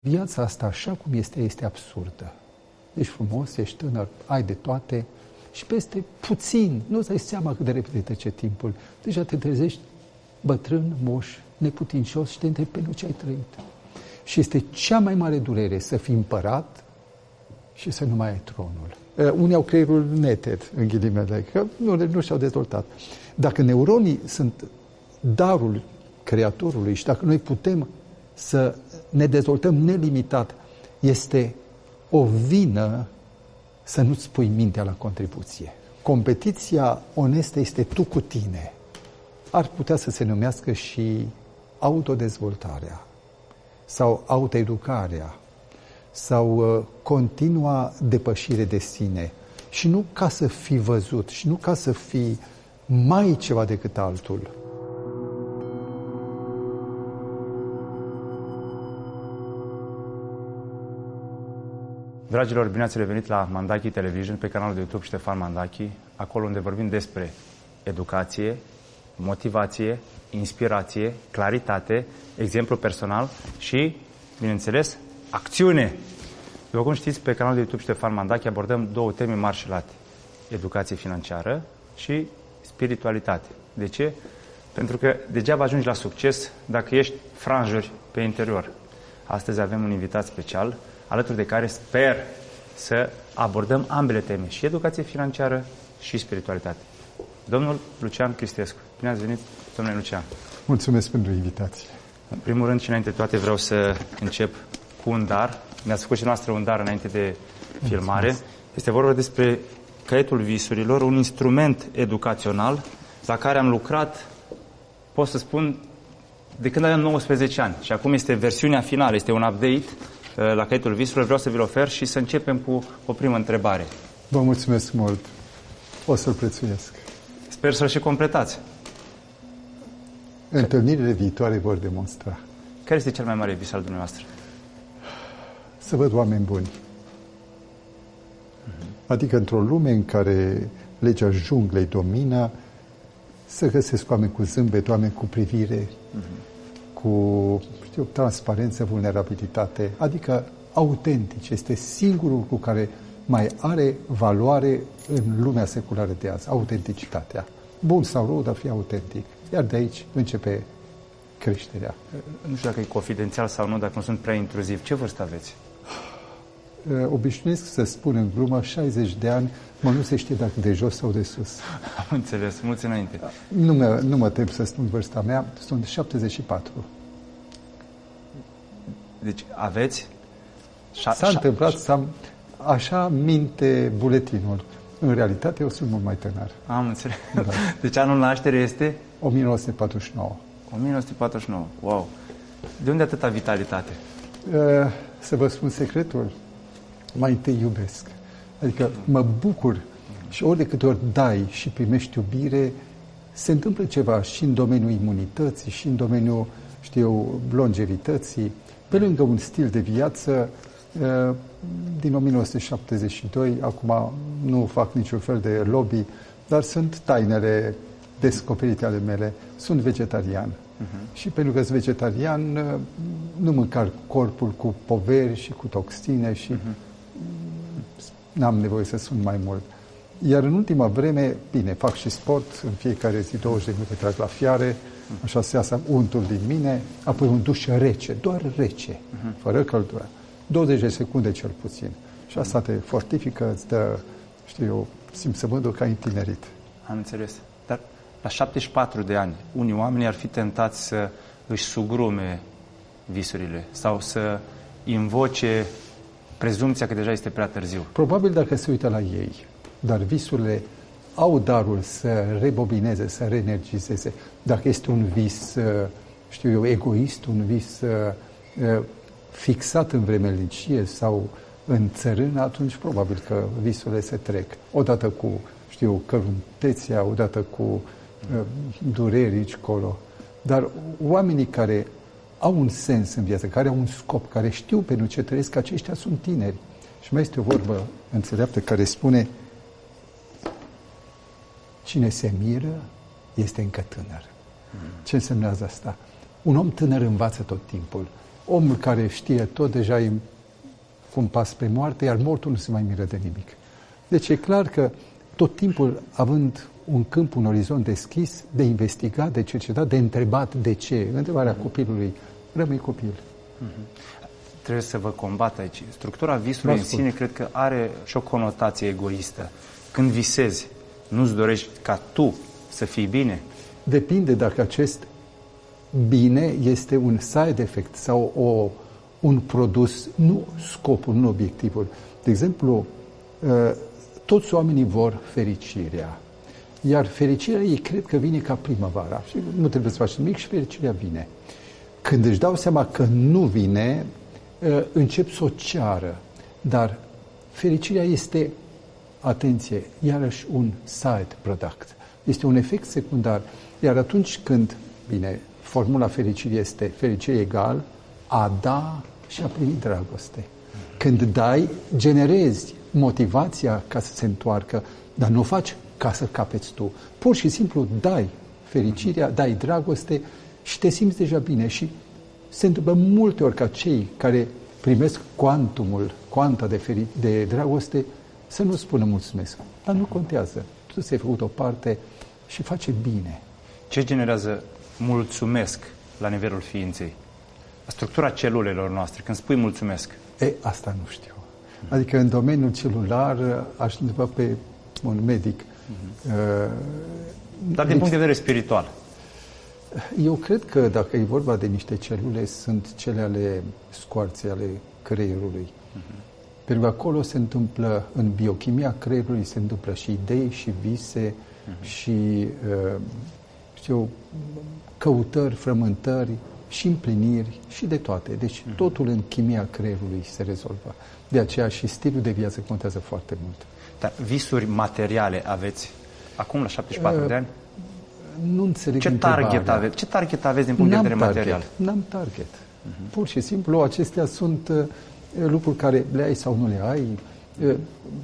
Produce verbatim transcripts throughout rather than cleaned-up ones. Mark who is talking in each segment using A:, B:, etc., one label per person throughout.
A: Viața asta, așa cum este, este absurdă. Ești frumos, ești tânăr, ai de toate și peste puțin, nu-ți dai seama cât de repede trece timpul. Deja te trezești bătrân, moș, neputincios și te întrebi pentru ce ai trăit. Și este cea mai mare durere să fii împărat și să nu mai ai tronul. Uh, unii au creierul neted, în ghilimele, că nu, nu și-au dezvoltat. Dacă neuronii sunt darul Creatorului și dacă noi putem să ne dezvoltăm nelimitat, este o vină să nu-ți pui mintea la contribuție. Competiția onestă este tu cu tine. Ar putea să se numească și autodezvoltarea sau autoeducarea sau uh, continua depășire de sine. Și nu ca să fii văzut și nu ca să fii mai ceva decât altul.
B: Dragilor, bine ați revenit la Mandachi Television pe canalul de YouTube Ștefan Mandachi, acolo unde vorbim despre educație, motivație, inspirație, claritate, exemplu personal și, bineînțeles, acțiune. După cum știți, pe canalul de YouTube Ștefan Mandachi abordăm două teme mari și late: educație financiară și spiritualitate. De ce? Pentru că degeaba ajungi la succes dacă ești franjuri pe interior. Astăzi avem un invitat special, alături de care sper să abordăm ambele teme, și educație financiară și spiritualitate. Domnul Lucian Cristescu. Bine ați venit, domnule Lucian.
A: Mulțumesc pentru invitație.
B: În primul rând și înainte de toate vreau să încep cu un dar. Ne-ați făcut și noastră un dar înainte de filmare. Mulțumesc. Este vorba despre Caietul Visurilor, un instrument educațional la care am lucrat, pot să spun, de când aveam nouăsprezece ani. Și acum este versiunea finală, este un update la Caietul Visurilor. Vreau să vi-l ofer și să începem cu o primă întrebare.
A: Vă mulțumesc mult. O să-l prețuiesc.
B: Sper să-l și completați.
A: Întâlnirile viitoare vor demonstra.
B: Care este cel mai mare vis al dumneavoastră?
A: Să văd oameni buni. Uh-huh. Adică într-o lume în care legea junglei domină, să găsesc oameni cu zâmbet, oameni cu privire, uh-huh. cu, știu, transparență, vulnerabilitate, adică autentici. Este singurul lucru care mai are valoare în lumea seculară de azi, autenticitatea. Bun sau rău, dar fie autentic. Iar de aici începe creșterea.
B: Nu știu dacă e confidențial sau nu, dacă nu sunt prea intruziv. Ce vârstă aveți?
A: Obișnuiesc să spun în glumă șaizeci de ani, mă nu se știe dacă de jos sau de sus.
B: Am înțeles, mulți înainte.
A: Nu mă, nu mă tem să spun vârsta mea, sunt șaptezeci și patru.
B: Deci aveți?
A: S-a întâmplat să am, așa minte buletinul. În realitate eu sunt mult mai tânăr.
B: Am înțeles. Da. Deci anul naștere este?
A: o mie nouă sute patruzeci și nouă.
B: o mie nouă sute patruzeci și nouă, wow! De unde atâta vitalitate?
A: Să vă spun secretul, mai întâi iubesc. Adică mă bucur și ori de câte ori dai și primești iubire, se întâmplă ceva și în domeniul imunității, și în domeniul, știu, longevității, pe lângă un stil de viață din o mie nouă sute șaptezeci și doi, acum nu fac niciun fel de lobby, dar sunt tainele descoperite ale mele. Sunt vegetarian. Uh-huh. Și pentru că sunt vegetarian, nu mâncar corpul cu poveri și cu toxine și uh-huh. n-am nevoie să sun mai mult. Iar în ultima vreme, bine, fac și sport, în fiecare zi douăzeci de minute trag la fiare, uh-huh. așa se iasă untul din mine, apoi un duș rece, doar rece, uh-huh. fără căldură. douăzeci de secunde cel puțin. Și asta te fortifică, îți dă, știu eu, simțământul că ai întinerit.
B: Am înțeles. Dar la șaptezeci și patru de ani, unii oameni ar fi tentați să își sugrume visurile sau să invoce prezumția că deja este prea târziu.
A: Probabil dacă se uită la ei, dar visurile au darul să rebobineze, să reenergizeze. Dacă este un vis, știu eu, egoist, un vis fixat în vremelnicie sau în țărână, atunci probabil că visurile se trec. Odată cu, știu, cărunteția, odată cu uh, dureri aici, colo. Dar oamenii care au un sens în viață, care au un scop, care știu pentru ce trăiesc, aceștia sunt tineri. Și mai este o vorbă înțeleaptă care spune: cine se miră este încă tânăr. Mm. Ce însemnează asta? Un om tânăr învață tot timpul. omul care știe tot deja e cu un pas spre moarte, iar mortul nu se mai miră de nimic. Deci e clar că tot timpul, având un câmp, un orizont deschis, de investigat, de cercetat, de întrebat de ce. Întrebarea mm-hmm. copilului, rămâi copil.
B: Mm-hmm. Trebuie să vă combat aici. Structura visului în sine cred că are și o conotație egoistă. Când visezi, nu-ți dorești ca tu să fii bine?
A: Depinde dacă acest bine este un side effect sau o, un produs, nu scopul, nu obiectivul. De exemplu, toți oamenii vor fericirea. Iar fericirea ei cred că vine ca primăvara. Și nu trebuie să faci nimic și fericirea vine. Când își dau seama că nu vine, încep să o ceară. Dar fericirea este, atenție, iarăși un side product. Este un efect secundar. Iar atunci când, bine, formula fericirii este fericire egal a da și a primi dragoste. Când dai, generezi motivația ca să se întoarcă, dar nu o faci ca să capeți tu. Pur și simplu dai fericirea, dai dragoste și te simți deja bine. Și se întâmplă multe ori ca cei care primesc cuantumul, cuanta de, feri- de dragoste, să nu spună mulțumesc. Dar nu contează. Tu ți-ai făcut o parte și face bine.
B: Ce generează mulțumesc la nivelul ființei? Structura celulelor noastre, când spui mulțumesc.
A: E, asta nu știu. Adică în domeniul celular aș întreba pe un medic. Uh-huh.
B: Dar din punct de vedere spiritual?
A: Eu cred că dacă e vorba de niște celule, sunt cele ale scoarței, ale creierului. Uh-huh. Pentru că acolo se întâmplă, în biochimia creierului se întâmplă și idei, și vise, uh-huh. și știu, căutări, frământări, și împliniri, și de toate. Deci uh-huh. totul în chimia creierului se rezolvă. De aceea și stilul de viață contează foarte mult.
B: Dar visuri materiale aveți acum la șaptezeci și patru uh, de ani?
A: Nu înțeleg
B: ce target aveți? Ce target aveți din punct de vedere material?
A: N-am target. Uh-huh. Pur și simplu, acestea sunt uh, lucruri care le ai sau nu le ai. Uh,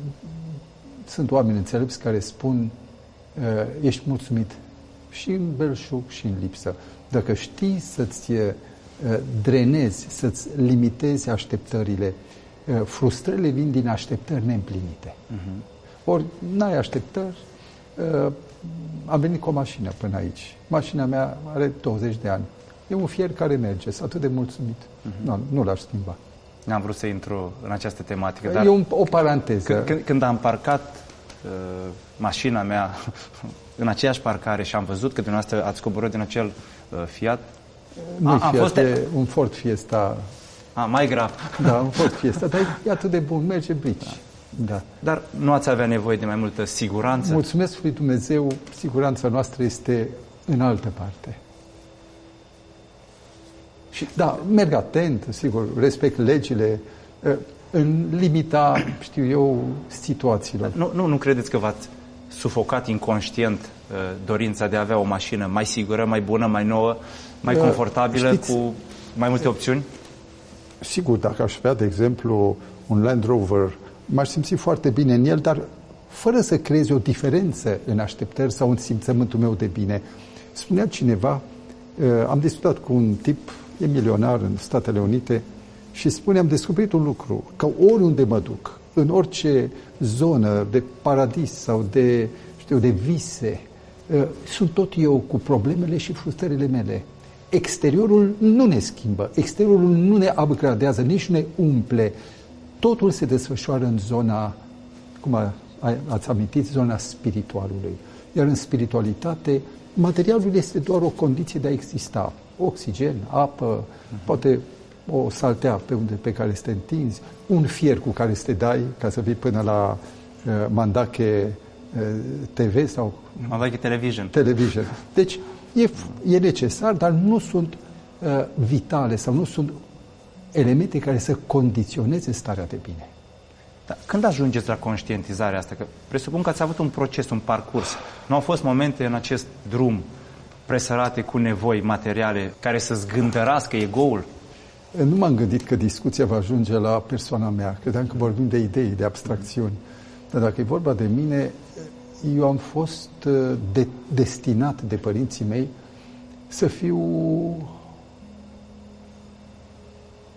A: sunt oameni înțelepți care spun uh, ești mulțumit și în belșug și în lipsă. Dacă știi să-ți uh, drenezi, să-ți limitezi așteptările, uh, frustrările vin din așteptări neîmplinite. Uh-huh. Ori n-ai așteptări, uh, am venit cu o mașină până aici. Mașina mea are douăzeci de ani. E un fier care merge, sunt atât de mulțumit. Uh-huh. Nu, nu l-aș schimba.
B: N-am vrut să intru în această tematică, dar...
A: E un, o paranteză.
B: Când, când am parcat uh, mașina mea în aceeași parcare și am văzut că dumneavoastră ați coborât din acel uh, Fiat...
A: Nu a, Fiat, fost... e un Ford Fiesta.
B: A, mai grav.
A: Da, un Ford Fiesta, dar e atât de bun, merge brici. Da. Da.
B: Dar nu ați avea nevoie de mai multă siguranță?
A: Mulțumesc lui Dumnezeu, siguranța noastră este în altă parte. Și da, merg atent, sigur, respect legile, în limita, știu eu, situațiilor.
B: Nu, nu, nu credeți că v-ați sufocat inconștient dorința de a avea o mașină mai sigură, mai bună, mai nouă, mai confortabilă, știți, cu mai multe opțiuni?
A: Sigur, dacă aș avea, de exemplu, un Land Rover, m-aș simți foarte bine în el, dar fără să creezi o diferență în așteptări sau în simțământul meu de bine. Spunea cineva, am discutat cu un tip, e milionar în Statele Unite, și spune, am descoperit un lucru, că oriunde mă duc, în orice zonă de paradis sau de, știu, de vise, sunt tot eu cu problemele și frustrările mele. Exteriorul nu ne schimbă, exteriorul nu ne upgradează, nici nu ne umple. Totul se desfășoară în zona, cum a, ați amintit, zona spiritualului. Iar în spiritualitate, materialul este doar o condiție de a exista. Oxigen, apă, uh-huh. poate o saltea pe unde pe care să te întinzi, un fier cu care să te dai ca să vii până la uh, Mandache uh, T V sau...
B: Mandache Television.
A: Television. Deci, e, e necesar, dar nu sunt uh, vitale sau nu sunt elemente care să condiționeze starea de bine.
B: Dar când ajungeți la conștientizarea asta? Că presupun că ați avut un proces, un parcurs. Nu au fost momente în acest drum presărate cu nevoi materiale care să zgândărească ego-ul?
A: Nu m-am gândit că discuția va ajunge la persoana mea. Credeam că vorbim de idei, de abstracțiuni. Dar dacă e vorba de mine, eu am fost de, destinat de părinții mei să fiu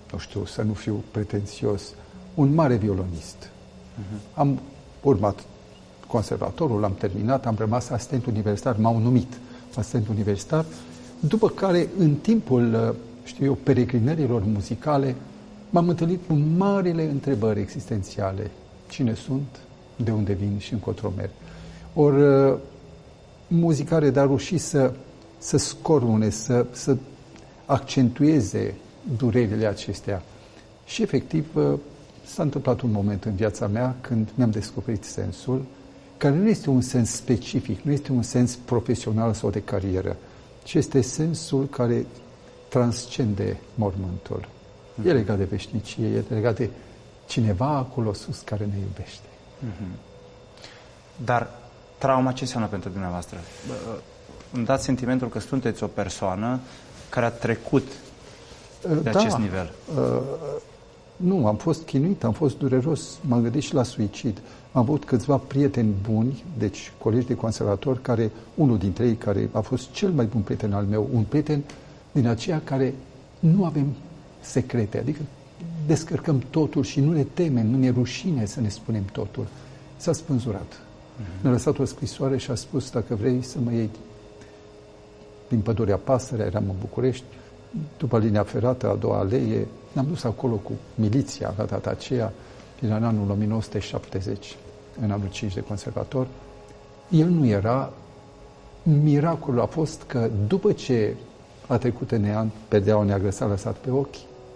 A: nu știu, să nu fiu pretențios, un mare violonist. Uh-huh. Am urmat conservatorul, l-am terminat, am rămas asistent universitar, m-au numit asistent universitar, după care, în timpul, știu eu, peregrinărilor muzicale, m-am întâlnit cu marile întrebări existențiale. Cine sunt, de unde vin și încotro merg. Ori muzica are darul și să, să scorune, să, să accentueze durerile acestea. Și, efectiv, s-a întâmplat un moment în viața mea când mi-am descoperit sensul, care nu este un sens specific, nu este un sens profesional sau de carieră, ci este sensul care transcende mormântul. Mm-hmm. E legat de veșnicie, e legat de cineva acolo sus care ne iubește.
B: Mm-hmm. Dar trauma ce înseamnă pentru dumneavoastră? Îmi dați sentimentul că sunteți o persoană care a trecut de
A: da,
B: acest nivel.
A: Uh, nu, am fost chinuit, am fost dureros, m-am gândit și la suicid. Am avut câțiva prieteni buni, deci colegi de conservator, care, unul dintre ei care a fost cel mai bun prieten al meu, un prieten din aceea care nu avem secrete, adică descărcăm totul și nu ne temem, nu ne rușine să ne spunem totul. S-a spânzurat. Uh-huh. Ne-a lăsat o scrisoare și a spus, dacă vrei să mă iei din Pădurea Pasărea, eram în București, după linia ferată, a doua alee, ne-am dus acolo cu miliția la data aceea, în anul o mie nouă sute șaptezeci, în anul cinci de conservator. El nu era. Miracolul a fost că după ce a trecut în neant, perdeaua neagră s-a lăsat pe ochi,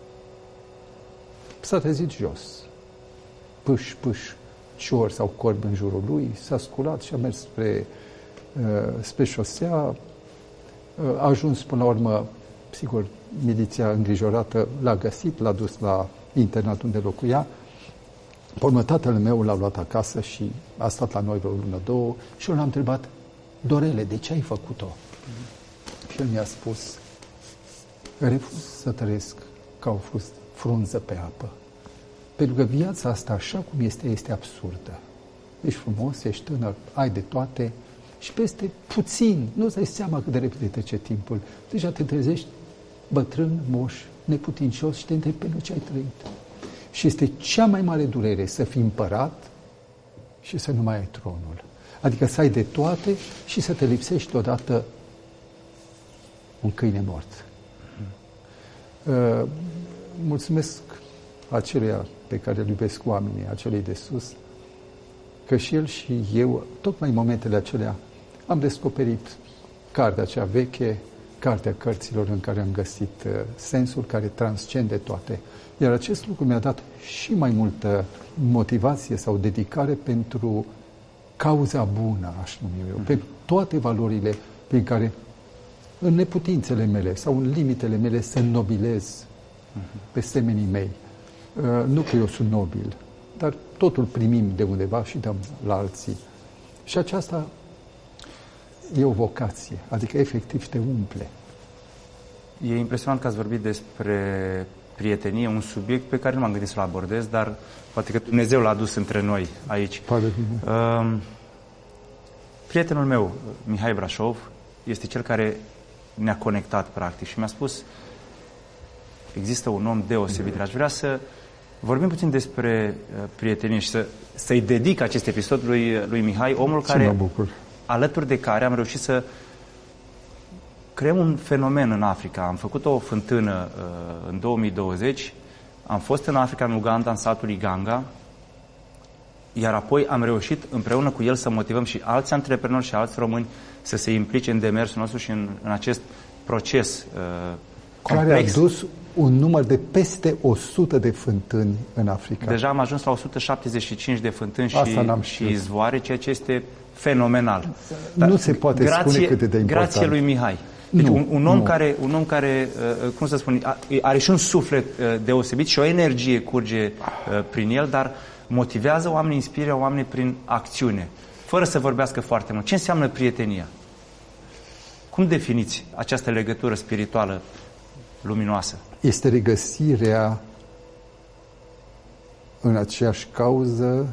A: s-a trezit jos. Pâș, pâș, ciori sau corbi în jurul lui, s-a sculat și a mers spre, uh, spre șosea. Uh, a ajuns până la urmă, sigur, miliția îngrijorată l-a găsit, l-a dus la internat unde locuia. Pe urmă, tatăl meu l-a luat acasă și a stat la noi vreo lună, două, și eu l-am întrebat, Dorele, de ce ai făcut-o? Mm-hmm. Și el mi-a spus, refuz să trăiesc ca o frunză pe apă. Pentru că viața asta, așa cum este, este absurdă. Ești frumos, ești tânăr, ai de toate și peste puțin, nu-ți dai seama cât de repede trece timpul. Deja te trezești bătrân, moș, neputincios și te întrebi pentru ce ai trăit. Și este cea mai mare durere să fii împărat și să nu mai ai tronul. Adică să ai de toate și să te lipsești odată un câine mort. Uh, mulțumesc aceluia pe care îl iubesc oamenii, acelei de sus, că și el și eu, tocmai în momentele acelea, am descoperit cartea acea veche, cartea cărților în care am găsit uh, sensul care transcende toate. Iar acest lucru mi-a dat și mai multă motivație sau dedicare pentru cauza bună, aș numi eu, mm-hmm. pentru toate valorile prin care în neputințele mele sau în limitele mele să nobilez mm-hmm. pe semenii mei. Uh, nu că eu sunt nobil, dar totul primim de undeva și dăm la alții. Și aceasta e o vocație, adică efectiv te umple.
B: E impresionant că ați vorbit despre prietenie, un subiect pe care nu m-am gândit să-l abordez, dar poate că Dumnezeu l-a adus între noi aici. Uh, prietenul meu, Mihai Brașov, este cel care ne-a conectat, practic, și mi-a spus există un om deosebit. Aș vrea să vorbim puțin despre uh, prietenie și să, să-i dedic acest episod lui, lui Mihai, omul care, alături de care am reușit să creăm un fenomen în Africa. Am făcut o fântână uh, în două mii douăzeci, am fost în Africa, în Uganda, în satul Iganga, iar apoi am reușit împreună cu el să motivăm și alți antreprenori și alți români să se implice în demersul nostru și în, în acest proces uh, complex.
A: Care a dus un număr de peste o sută de fântâni în Africa.
B: Deja am ajuns la o sută șaptezeci și cinci de fântâni și, și izvoare, ceea ce este fenomenal.
A: Dar nu se poate grație, spune cât de important.
B: Grație lui Mihai. Deci nu, un, un, om care, un om care, uh, cum să spun, are și un suflet uh, deosebit și o energie curge uh, prin el, dar motivează oamenii, inspiră oamenii prin acțiune, fără să vorbească foarte mult. Ce înseamnă prietenia? Cum definiți această legătură spirituală luminoasă?
A: Este regăsirea în aceeași cauză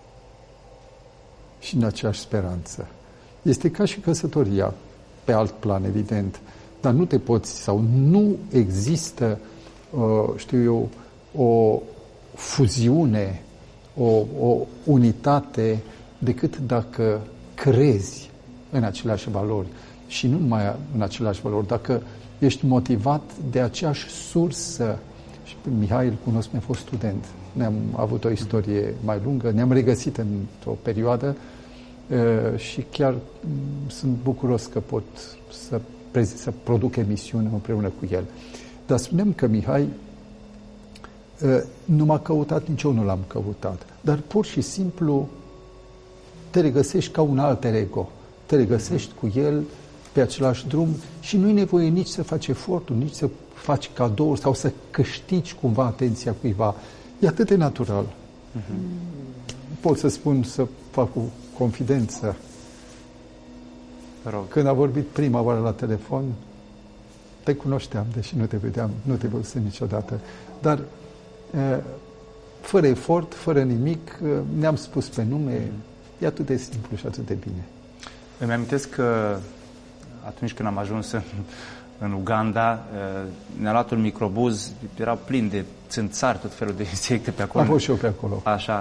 A: și în aceeași speranță. Este ca și căsătoria, pe alt plan, evident, dar nu te poți sau nu există știu eu, o fuziune, o, o unitate, decât dacă crezi în aceleași valori. Și nu numai în aceleași valori, dacă ești motivat de aceeași sursă. Și pe Mihai îl cunosc, mi-a fost student. Ne-am avut o istorie mai lungă, ne-am regăsit într-o perioadă și chiar sunt bucuros că pot să, să produc emisiune împreună cu el. Dar spunem că Mihai nu m-a căutat, nici eu nu l-am căutat, dar pur și simplu te regăsești ca un alter ego. Te regăsești cu el pe același drum și nu-i nevoie nici să faci eforturi, nici să faci cadouri sau să câștigi cumva atenția cuiva. E atât de natural. Uh-huh. Pot să spun, să fac o confidență.
B: Rog.
A: Când a vorbit prima oară la telefon, te cunoșteam, deși nu te vedeam, nu te văzusem niciodată. Dar fără efort, fără nimic, ne-am spus pe nume. Uh-huh. E atât de simplu și atât de bine.
B: Îmi amintesc că atunci când am ajuns în, în Uganda, ne-a luat un microbuz, era plin de țânțari, tot felul de insecte pe acolo.
A: Am fost și eu pe acolo.
B: Așa.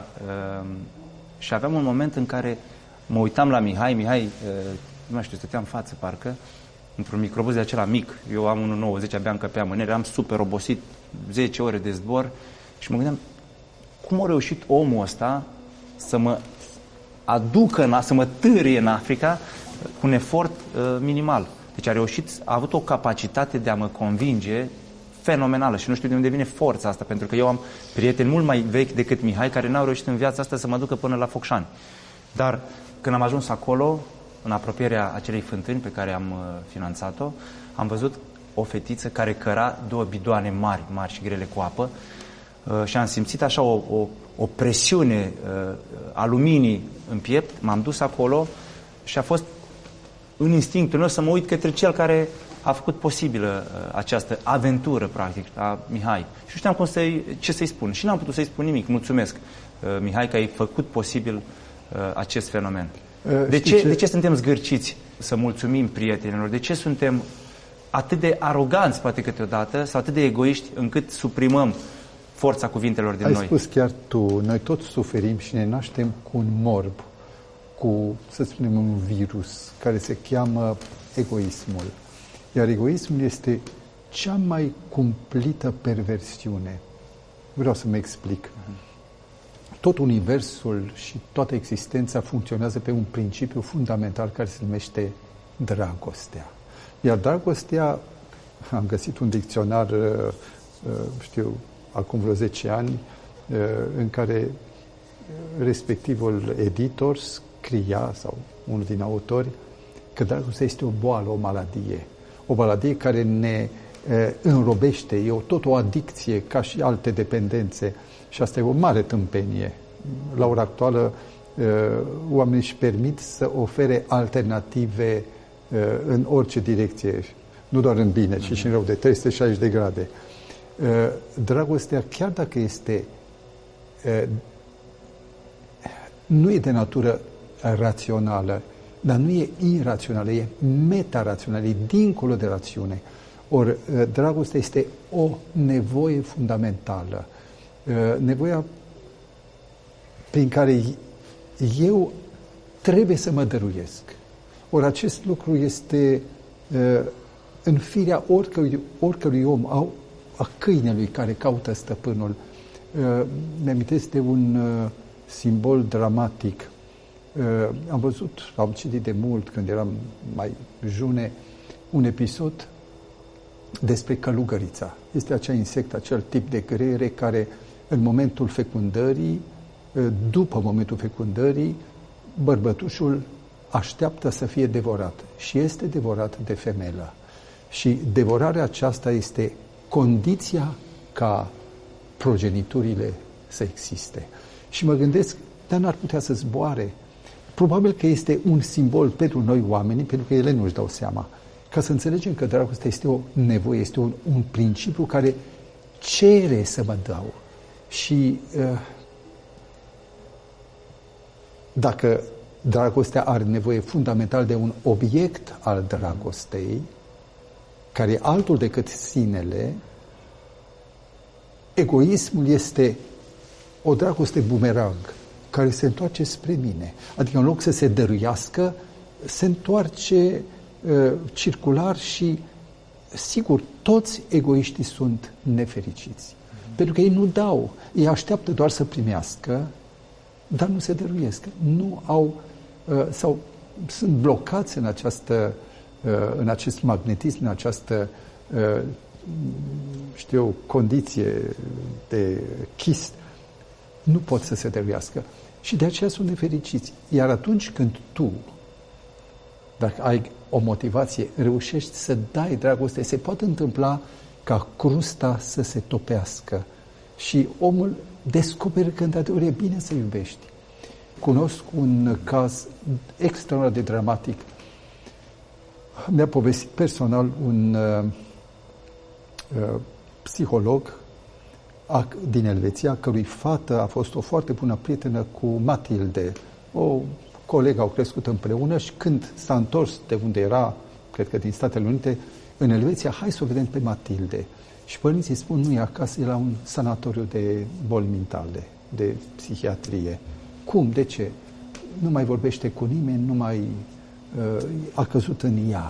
B: Și aveam un moment în care mă uitam la Mihai, Mihai, nu mai știu, stăteam în față, parcă, într-un microbuz de acela mic. Eu am unu virgulă nouăzeci, abia încăpeam în el, eram super obosit, zece ore de zbor și mă gândeam, cum a reușit omul ăsta să mă aducă, să mă târie în Africa cu un efort uh, minimal. Deci a reușit, a avut o capacitate de a mă convinge fenomenală și nu știu de unde vine forța asta, pentru că eu am prieteni mult mai vechi decât Mihai care n-au reușit în viața asta să mă ducă până la Focșani. Dar când am ajuns acolo, în apropierea acelei fântâni pe care am uh, finanțat-o, am văzut o fetiță care căra două bidoane mari, mari și grele cu apă uh, și am simțit așa o, o, o presiune uh, a luminii în piept, m-am dus acolo și a fost în instinctul meu să mă uit către cel care a făcut posibilă uh, această aventură, practic, a Mihai. Și nu știam cum să-i, ce să-i spun. Și n-am putut să-i spun nimic. Mulțumesc, uh, Mihai, că ai făcut posibil uh, acest fenomen. Uh, de, ce, ce? de ce suntem zgârciți să mulțumim prietenilor? De ce suntem atât de aroganți, poate câteodată, sau atât de egoiști, încât suprimăm forța cuvintelor din
A: ai
B: noi?
A: Ai spus chiar tu, noi toți suferim și ne naștem cu un morb, cu, să spunem, un virus care se cheamă egoismul. Iar egoismul este cea mai cumplită perversiune. Vreau să mă explic. Tot universul și toată existența funcționează pe un principiu fundamental care se numește dragostea. Iar dragostea, am găsit un dicționar, știu, acum vreo zece ani, în care respectivul editor scria, sau unul din autori, că dragostea este o boală, o maladie. O maladie care ne e, înrobește, e o, tot o adicție, ca și alte dependențe. Și asta e o mare tâmpenie. La ora actuală, e, oamenii își permit să ofere alternative e, în orice direcție, nu doar în bine, ci și în rău, de trei sute șaizeci de grade. E, dragostea, chiar dacă este e, nu e de natură rațională, dar nu e irațională, e metarațională, e dincolo de rațiune. Ori dragostea este o nevoie fundamentală. Nevoia prin care eu trebuie să mă dăruiesc. Ori acest lucru este în firea oricărui, oricărui om, a, a câinelui care caută stăpânul. Mi-amintesc de un simbol dramatic. Uh, am văzut, am citit de mult când eram mai june, un episod despre călugărița. Este acea insect, acel tip de greiere care în momentul fecundării, uh, după momentul fecundării, bărbătușul așteaptă să fie devorat și este devorat de femelă. Și devorarea aceasta este condiția ca progeniturile să existe. Și mă gândesc, dar n-ar putea să zboare. Probabil că este un simbol pentru noi oamenii, pentru că ele nu își dau seama. Ca să înțelegem că dragostea este o nevoie, este un, un principiu care cere să mă dau. Și uh, dacă dragostea are nevoie fundamental de un obiect al dragostei, care e altul decât sinele, egoismul este o dragoste bumerang care se întoarce spre mine. Adică în loc să se dăruiască, se întoarce uh, circular și, sigur, toți egoiștii sunt nefericiți. Mm-hmm. Pentru că ei nu dau, ei așteaptă doar să primească, dar nu se dăruiesc. Nu au, uh, sau sunt blocați în această, uh, în acest magnetism, în această, uh, știu, condiție de chist. Nu pot să se dăruiască. Și de aceea sunt nefericiți. Iar atunci când tu, dacă ai o motivație, reușești să dai dragoste, se poate întâmpla ca crusta să se topească și omul descoperă că într-adevăr e bine să iubești. Cunosc un caz extraordinar de dramatic. Mi-a povestit personal un uh, uh, psiholog a, din Elveția, cărui fată a fost o foarte bună prietenă cu Matilde. O colegă, au crescut împreună și când s-a întors de unde era, cred că din Statele Unite, în Elveția, hai să o vedem pe Matilde. Și părinții spun, nu e acasă, e la un sanatoriu de boli mentale, de psihiatrie. Cum? De ce? Nu mai vorbește cu nimeni, nu mai uh, a căzut în ea.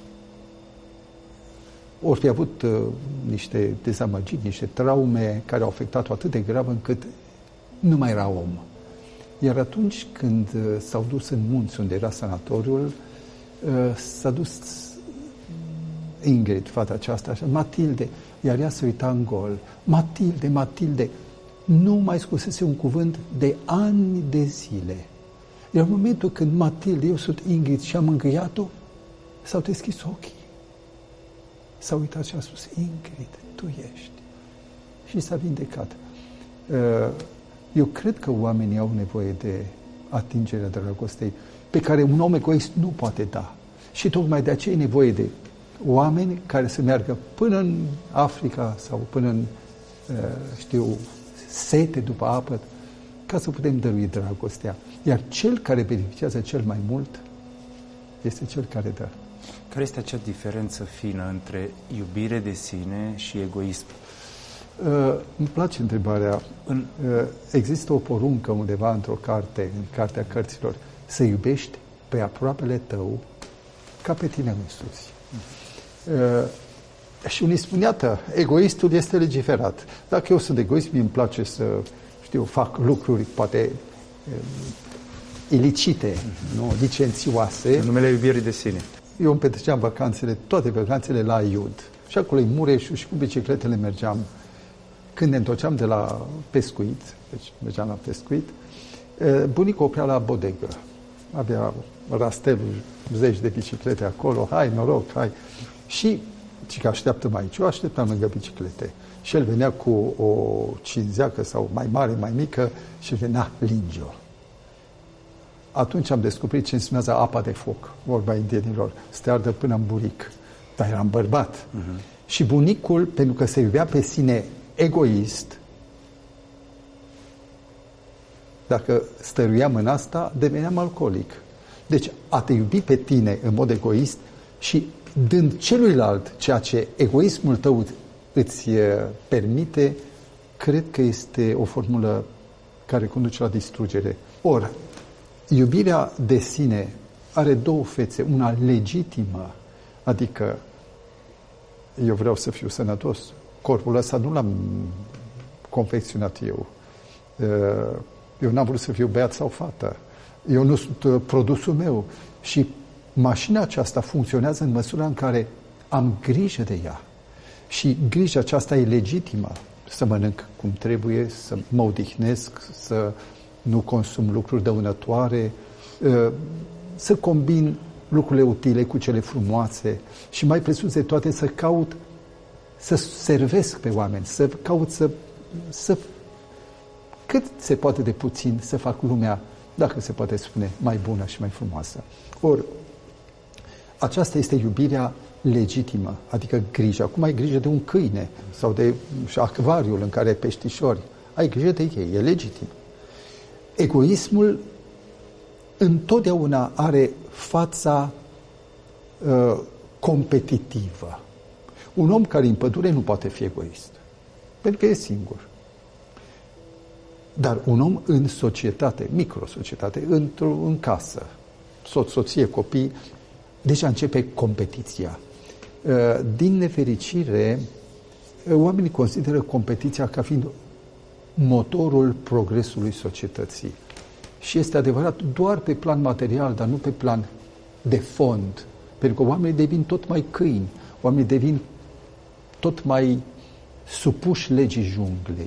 A: Ori fi avut uh, niște dezamăgiri, niște traume care au afectat-o atât de grav încât nu mai era om. Iar atunci când uh, s-au dus în munți unde era sanatoriul, uh, s-a dus Ingrid, fata aceasta, așa, Matilde, iar ea se uita în gol. Matilde, Matilde, nu mai scosese un cuvânt de ani de zile. Iar în momentul când Matilde, eu sunt Ingrid și am îngâiat-o, s-au deschis ochii. S-a uitat și a spus, Ingrid, tu ești. Și s-a vindecat. Eu cred că oamenii au nevoie de atingerea dragostei pe care un om egoist nu poate da. Și tocmai de aceea e nevoie de oameni care să meargă până în Africa sau până în, știu, sete după apă, ca să putem dărui dragostea. Iar cel care beneficiază cel mai mult este cel care dă.
B: Care este acea diferență fină între iubire de sine și egoism?
A: Uh, îmi place întrebarea. În, uh, există o poruncă undeva într-o carte, în Cartea Cărților, să iubești pe aproapele tău ca pe tine însuți. Uh, și unii spun, iată, egoistul este legiferat. Dacă eu sunt egoist, mi-mi place să, știu, fac lucruri poate uh, ilicite, uh-huh. nu, licențioase.
B: În numele iubirii de sine.
A: Eu îmi petreceam vacanțele, toate vacanțele la Iud. Și acolo e Mureșul și cu bicicletele mergeam. Când ne întorceam de la pescuit, deci mergeam la pescuit, bunicul oprea la bodegă. Avea rastelul, zeci de biciclete acolo, hai, noroc, hai. Și că așteaptă-mă aici, eu așteptam lângă biciclete. Și el venea cu o cinzeacă sau mai mare, mai mică și venea, linge-o. Atunci am descoperit ce înseamnă apa de foc, vorba indienilor, să te ardă până în buric. Dar eram bărbat. Uh-huh. Și bunicul, pentru că se iubea pe sine egoist, dacă stăruiam în asta, deveneam alcoolic. Deci a te iubi pe tine în mod egoist și dând celuilalt ceea ce egoismul tău îți permite, cred că este o formulă care conduce la distrugere. Ori, iubirea de sine are două fețe, una legitimă, adică eu vreau să fiu sănătos. Corpul ăsta nu l-am confecționat eu. Eu n-am vrut să fiu băiat sau fată. Eu nu sunt produsul meu. Și mașina aceasta funcționează în măsura în care am grijă de ea. Și grija aceasta e legitimă. Să mănânc cum trebuie, să mă odihnesc, să nu consum lucruri dăunătoare, să combin lucrurile utile cu cele frumoase și mai presus de toate să caut să servesc pe oameni, să caut să, să cât se poate de puțin să fac lumea, dacă se poate spune, mai bună și mai frumoasă. Ori, aceasta este iubirea legitimă, adică grija. Cum ai grijă de un câine sau de acvariul în care ai peștișori, ai grijă de ei, e legitim. Egoismul întotdeauna are fața uh, competitivă. Un om care e în pădure nu poate fi egoist. pentru că e singur. Dar un om în societate, microsocietate, într-o în casă, soț, soție, copii, deja începe competiția. Din nefericire, oamenii consideră competiția ca fiind motorul progresului societății. Și este adevărat doar pe plan material, dar nu pe plan de fond. Pentru că oamenii devin tot mai câini, oamenii devin tot mai supuși legii junglei.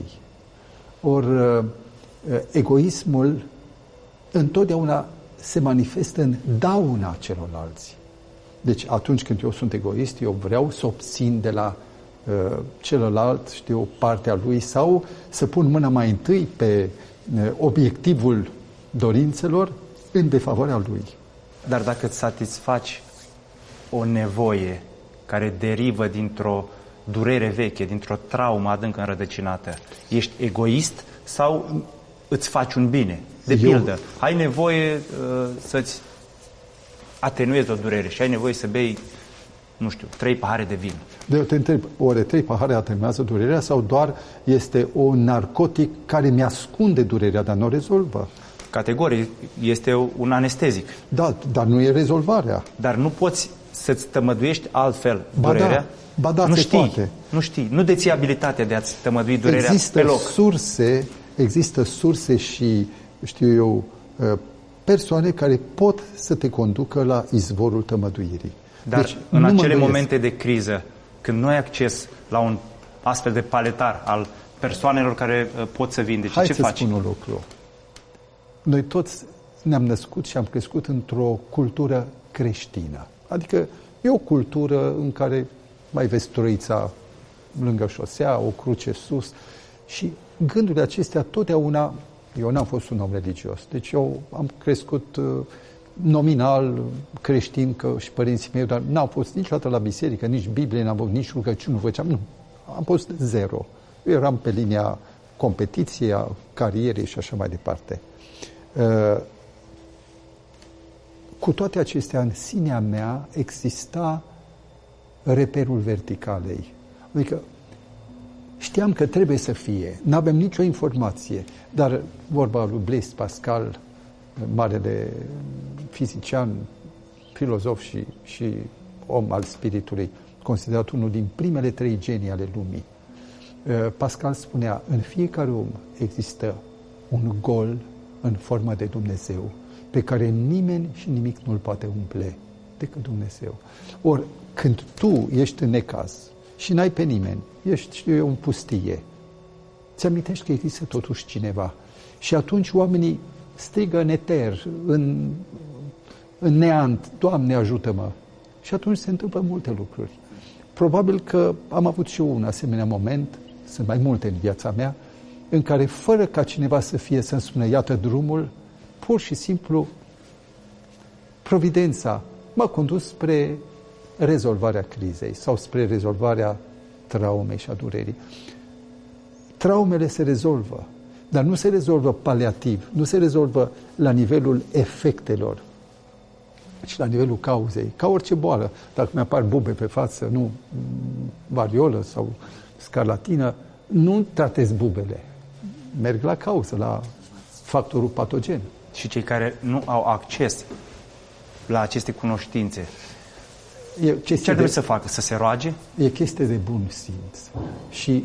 A: Ori egoismul întotdeauna se manifestă în dauna celorlalți. Deci atunci când eu sunt egoist, eu vreau să obțin de la uh, celălalt, știu, partea lui, sau să pun mâna mai întâi pe uh, obiectivul dorințelor în defavoarea lui.
B: Dar dacă îți satisfaci o nevoie care derivă dintr-o durere veche, dintr-o traumă adânc înrădăcinată, ești egoist sau îți faci un bine? De
A: Eu...
B: pildă, ai nevoie uh, să-ți atenuezi o durere și ai nevoie să bei, nu știu, trei pahare de vin.
A: De eu te întreb, oare trei pahare atenuează durerea sau doar este un narcotic care mi-ascunde durerea, dar nu o rezolvă?
B: Categoric, este un anestezic.
A: Da, dar nu e rezolvarea.
B: Dar nu poți să-ți tămăduiești altfel
A: ba
B: durerea?
A: Da, ba da,
B: nu
A: se
B: știi,
A: poate.
B: Nu știi, nu deții abilitatea de a-ți tămădui durerea
A: există
B: pe loc.
A: Surse, există surse și, știu eu, persoane care pot să te conducă la izvorul tămăduirii.
B: Dar
A: deci,
B: în acele
A: mă
B: momente de criză, când nu ai acces la un astfel de paletar al persoanelor care pot să vindece,
A: Hai
B: ce
A: să
B: faci?
A: spun un lucru. Noi toți ne-am născut și am crescut într-o cultură creștină. Adică e o cultură în care mai vezi troița lângă șosea, o cruce sus și gândurile acestea totdeauna. Eu n-am fost un om religios, deci eu am crescut uh, nominal creștin, că și părinții mei, dar n-am fost niciodată la biserică, nici Biblie, n-am avut, nici rugăciuni nu făceam, nu. Am fost zero. Eu eram pe linia competiției, a carierei și așa mai departe. Uh, cu toate acestea, în sinea mea exista reperul verticalei. Adică știam că trebuie să fie, n-aveam nicio informație, dar vorba lui Blaise Pascal, marele fizician, filozof și, și om al spiritului, considerat unul din primele trei genii ale lumii. Pascal spunea, în fiecare om există un gol în formă de Dumnezeu, pe care nimeni și nimic nu-l poate umple decât Dumnezeu. Ori, când tu ești în necaz și n-ai pe nimeni, ești, știu eu, în pustie, ți-amintești că există totuși cineva. Și atunci oamenii strigă în eter, în, în neant, Doamne ajută-mă. Și atunci se întâmplă multe lucruri. Probabil că am avut și eu un asemenea moment, sunt mai multe în viața mea, în care fără ca cineva să fie să-mi spună iată drumul, pur și simplu providența m-a condus spre rezolvarea crizei sau spre rezolvarea traumei și a durerii. Traumele se rezolvă, dar nu se rezolvă paliativ, nu se rezolvă la nivelul efectelor, ci la nivelul cauzei. Ca orice boală, dacă mi-apar bube pe față, nu variolă sau scarlatină, nu tratez bubele. Merg la cauză, la factorul patogen.
B: Și cei care nu au acces la aceste cunoștințe,
A: E
B: ce ar trebui de, să facă? Să se roage?
A: E chestie de bun simț. Și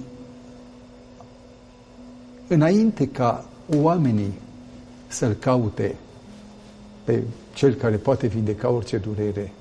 A: înainte ca oamenii să-L caute pe Cel care poate vindeca orice durere,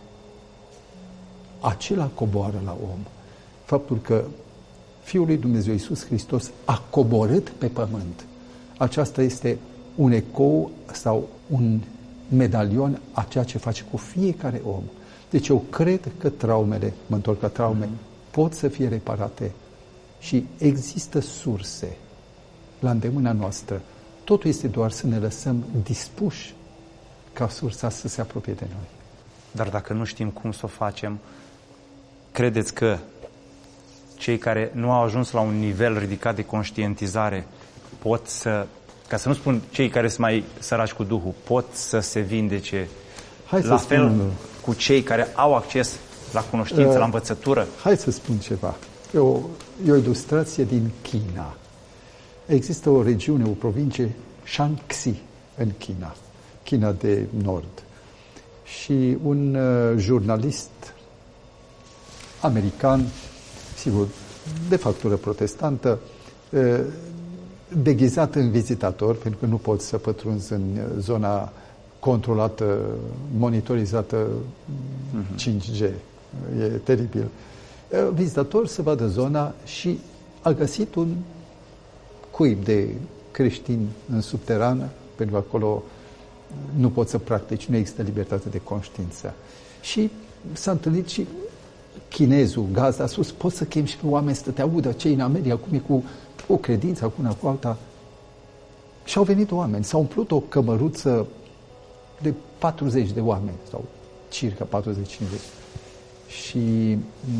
A: acela coboară la om. Faptul că Fiul lui Dumnezeu Iisus Hristos a coborât pe pământ. Aceasta este un ecou sau un medalion a ceea ce face cu fiecare om. Deci eu cred că traumele, mă întorc la traume, pot să fie reparate și există surse la îndemâna noastră. Totul este doar să ne lăsăm dispuși ca sursa să se apropie de noi.
B: Dar dacă nu știm cum să o facem, credeți că cei care nu au ajuns la un nivel ridicat de conștientizare pot să, ca să nu spun cei care sunt mai săraci cu Duhul, pot să se vindece
A: Hai
B: la
A: să
B: fel
A: spun,
B: cu cei care au acces la cunoștință, uh, la învățătură?
A: Hai să spun ceva. E o, e o ilustrație din China. Există o regiune, o provincie, Shaanxi, în China, China de Nord. Și un uh, jurnalist american, sigur, de factură protestantă, uh, deghizat în vizitator, pentru că nu poți să pătrunzi în zona controlată, monitorizată uh-huh. cinci G. E teribil. Uh, vizitator să vadă zona și a găsit un cuib de creștini în subterană, pentru că acolo nu poți să practici, nu există libertate de conștiință. Și s-a întâlnit și chinezul, gazda, a spus, poți să chem și pe oameni să te audă, cei în America, cum e cu o credință, cu una cu alta. Și au venit oameni, s-a umplut o cămăruță de patruzeci de oameni, sau circa patruzeci cincizeci. Și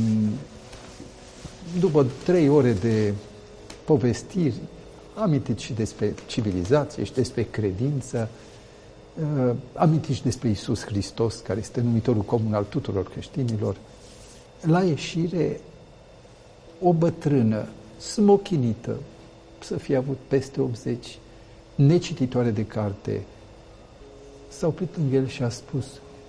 A: după trei ore de povestiri, am amintit și despre civilizație și despre credință, am amintit și despre Iisus Hristos, care este numitorul comun al tuturor creștinilor. La ieșire, o bătrână, smochinită, să fie avut peste optzeci, necititoare de carte, s-a oprit în el și a spus: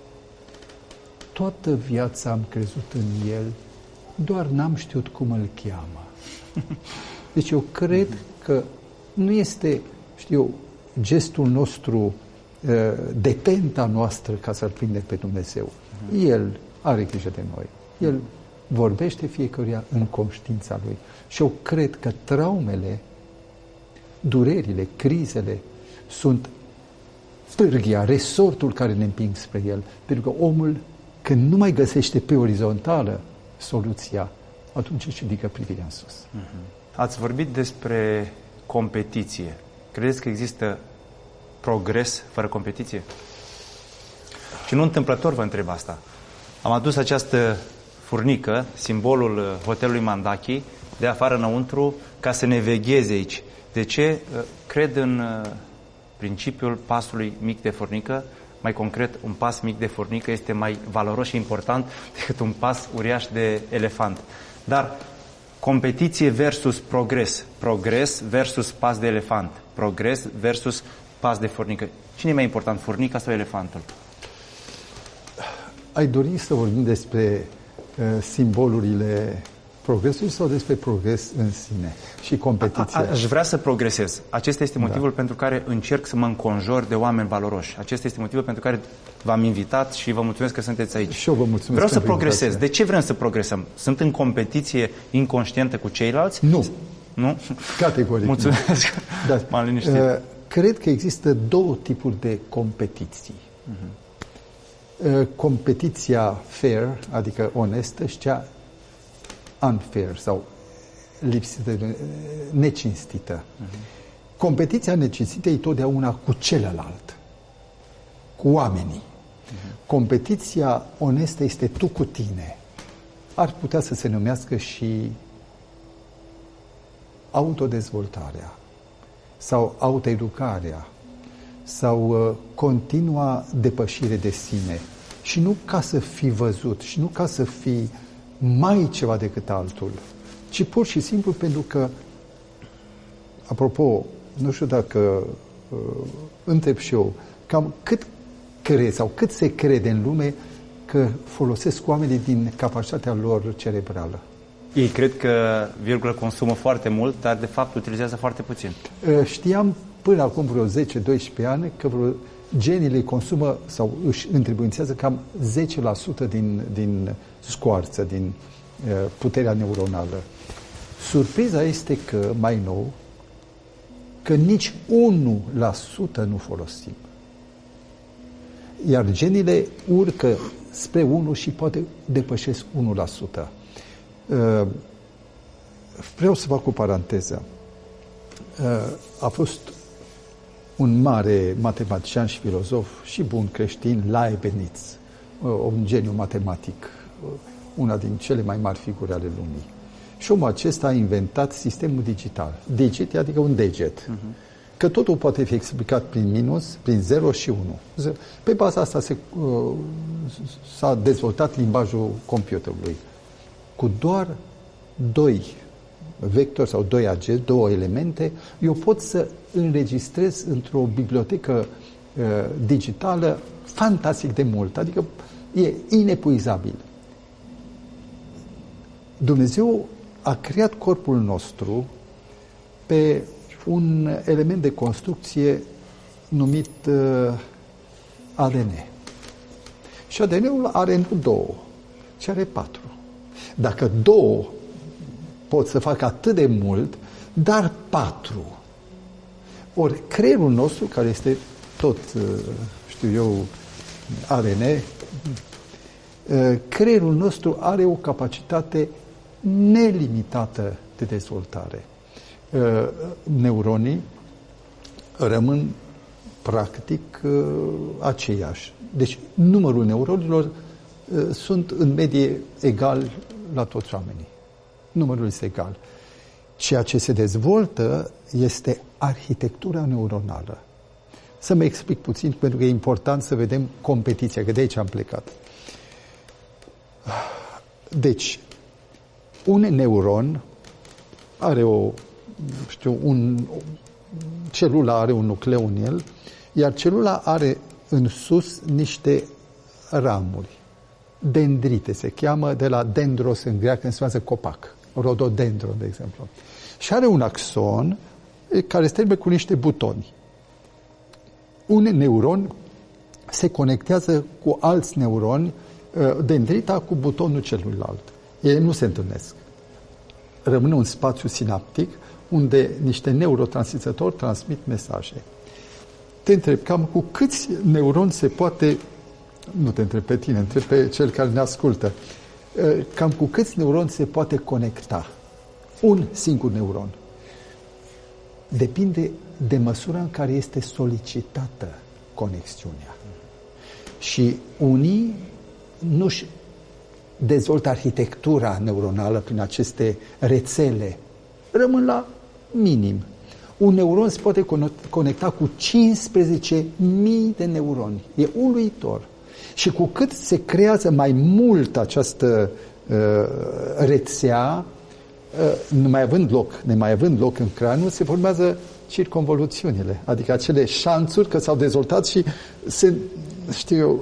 A: toată viața am crezut în el, doar n-am știut cum îl cheamă. Deci eu cred că nu este, știu, gestul nostru, detenta noastră ca să-L prindem pe Dumnezeu. El are grijă de noi. El vorbește fiecăruia în conștiința Lui. Și eu cred că traumele, durerile, crizele sunt pârghia, resortul care ne împing spre El. Pentru că omul, când nu mai găsește pe orizontală soluția, atunci își ridică privirea în sus.
B: Ați vorbit despre competiție. Credeți că există progres fără competiție? Și nu întâmplător vă întreb asta. Am adus această furnică, simbolul hotelului Mandaki, de afară înăuntru, ca să ne vegheze aici. De ce? Cred în principiul pasului mic de furnică. Mai concret, un pas mic de furnică este mai valoros și important decât un pas uriaș de elefant. Dar competiție versus progres. Progres versus pas de elefant. Progres versus pas de furnică. Cine e mai important, furnica sau elefantul?
A: Ai dori să vorbim despre uh, simbolurile progresului sau despre progres în sine și competiția?
B: A, a, aș vrea să progresez. Acesta este motivul da. pentru care încerc să mă înconjor de oameni valoroși. Acesta este motivul pentru care v-am invitat și vă mulțumesc că sunteți aici.
A: Și eu vă mulțumesc.
B: Vreau să progresez. Invitație. De ce vrem să progresăm? Sunt în competiție inconștientă cu ceilalți?
A: Nu.
B: Nu?
A: Categoric.
B: Mulțumesc.
A: Da.
B: M-am liniștit.
A: Uh, cred că există două tipuri de competiții. Uh-huh. Uh, competiția fair, adică onestă, și cea unfair sau lipsită, necinstită. Uh-huh. Competiția necinstită e totdeauna cu celălalt, cu oamenii. Uh-huh. Competiția onestă este tu cu tine. Ar putea să se numească și autodezvoltarea sau autoeducarea sau uh, continua depășire de sine. Și nu ca să fii văzut și nu ca să fii mai ceva decât altul, ci pur și simplu pentru că, apropo, nu știu dacă uh, întreb și eu, cam cât crezi sau cât se crede în lume că folosesc oamenii din capacitatea lor cerebrală?
B: Ei cred că, virgulă, consumă foarte mult, dar de fapt utilizează foarte puțin.
A: Uh, știam până acum vreo zece doisprezece ani că vreo genile consumă sau își întrebuințează cam zece la sută din, din scoarță, din uh, puterea neuronală. Surpriza este că, mai nou, că nici unu la sută nu folosim. Iar genile urcă spre unu și poate depășesc unu la sută. Uh, vreau să fac o paranteză. Uh, a fost un mare matematician și filozof și bun creștin, Leibniz, un geniu matematic, una din cele mai mari figuri ale lumii. Și omul acesta a inventat sistemul digital. Digit, adică un deget. Uh-huh. Că totul poate fi explicat prin minus, prin zero și unu. Pe baza asta se, uh, s-a dezvoltat limbajul computerului. Cu doar doi vectori sau doi agenți, două elemente, eu pot să înregistrez într-o bibliotecă uh, digitală fantastic de mult, adică e inepuizabil. Dumnezeu a creat corpul nostru pe un element de construcție numit uh, A D N. Și A D N-ul are nu două, ci are patru. Dacă două pot să facă atât de mult, dar patru. Ori creierul nostru, care este tot, știu eu, A D N, creierul nostru are o capacitate nelimitată de dezvoltare. Neuronii rămân practic aceiași. Deci numărul neuronilor sunt în medie egal la toți oamenii. Numărul este egal. Ceea ce se dezvoltă este arhitectura neuronală. Să mă explic puțin, pentru că e important să vedem competiția, că de aici am plecat. Deci, un neuron are o, știu, un, celula are un nucleu în el, iar celula are în sus niște ramuri. Dendrite se cheamă, de la dendros în greacă, înseamnă copac. Rododendron, de exemplu. Și are un axon care se termină cu niște butoni. Un neuron se conectează cu alți neuroni, dendrita cu butonul celuilalt. Ele nu se întâlnesc. Rămâne un spațiu sinaptic unde niște neurotransmisători transmit mesaje. Te întreb, cam cu câți neuroni se poate, nu te întreb pe tine, întreb pe cel care ne ascultă, cam cu câți neuroni se poate conecta un singur neuron? Depinde de măsura în care este solicitată conexiunea. Și unii nu-și dezvoltă arhitectura neuronală prin aceste rețele. Rămân la minim. Un neuron se poate conecta cu cincisprezece mii de neuroni. E uluitor. Și cu cât se creează mai mult această uh, rețea, uh, nemai având loc, nemai având loc în craniu, se formează circumvoluțiunile, adică acele șanțuri că s-au dezvoltat și se, știu eu,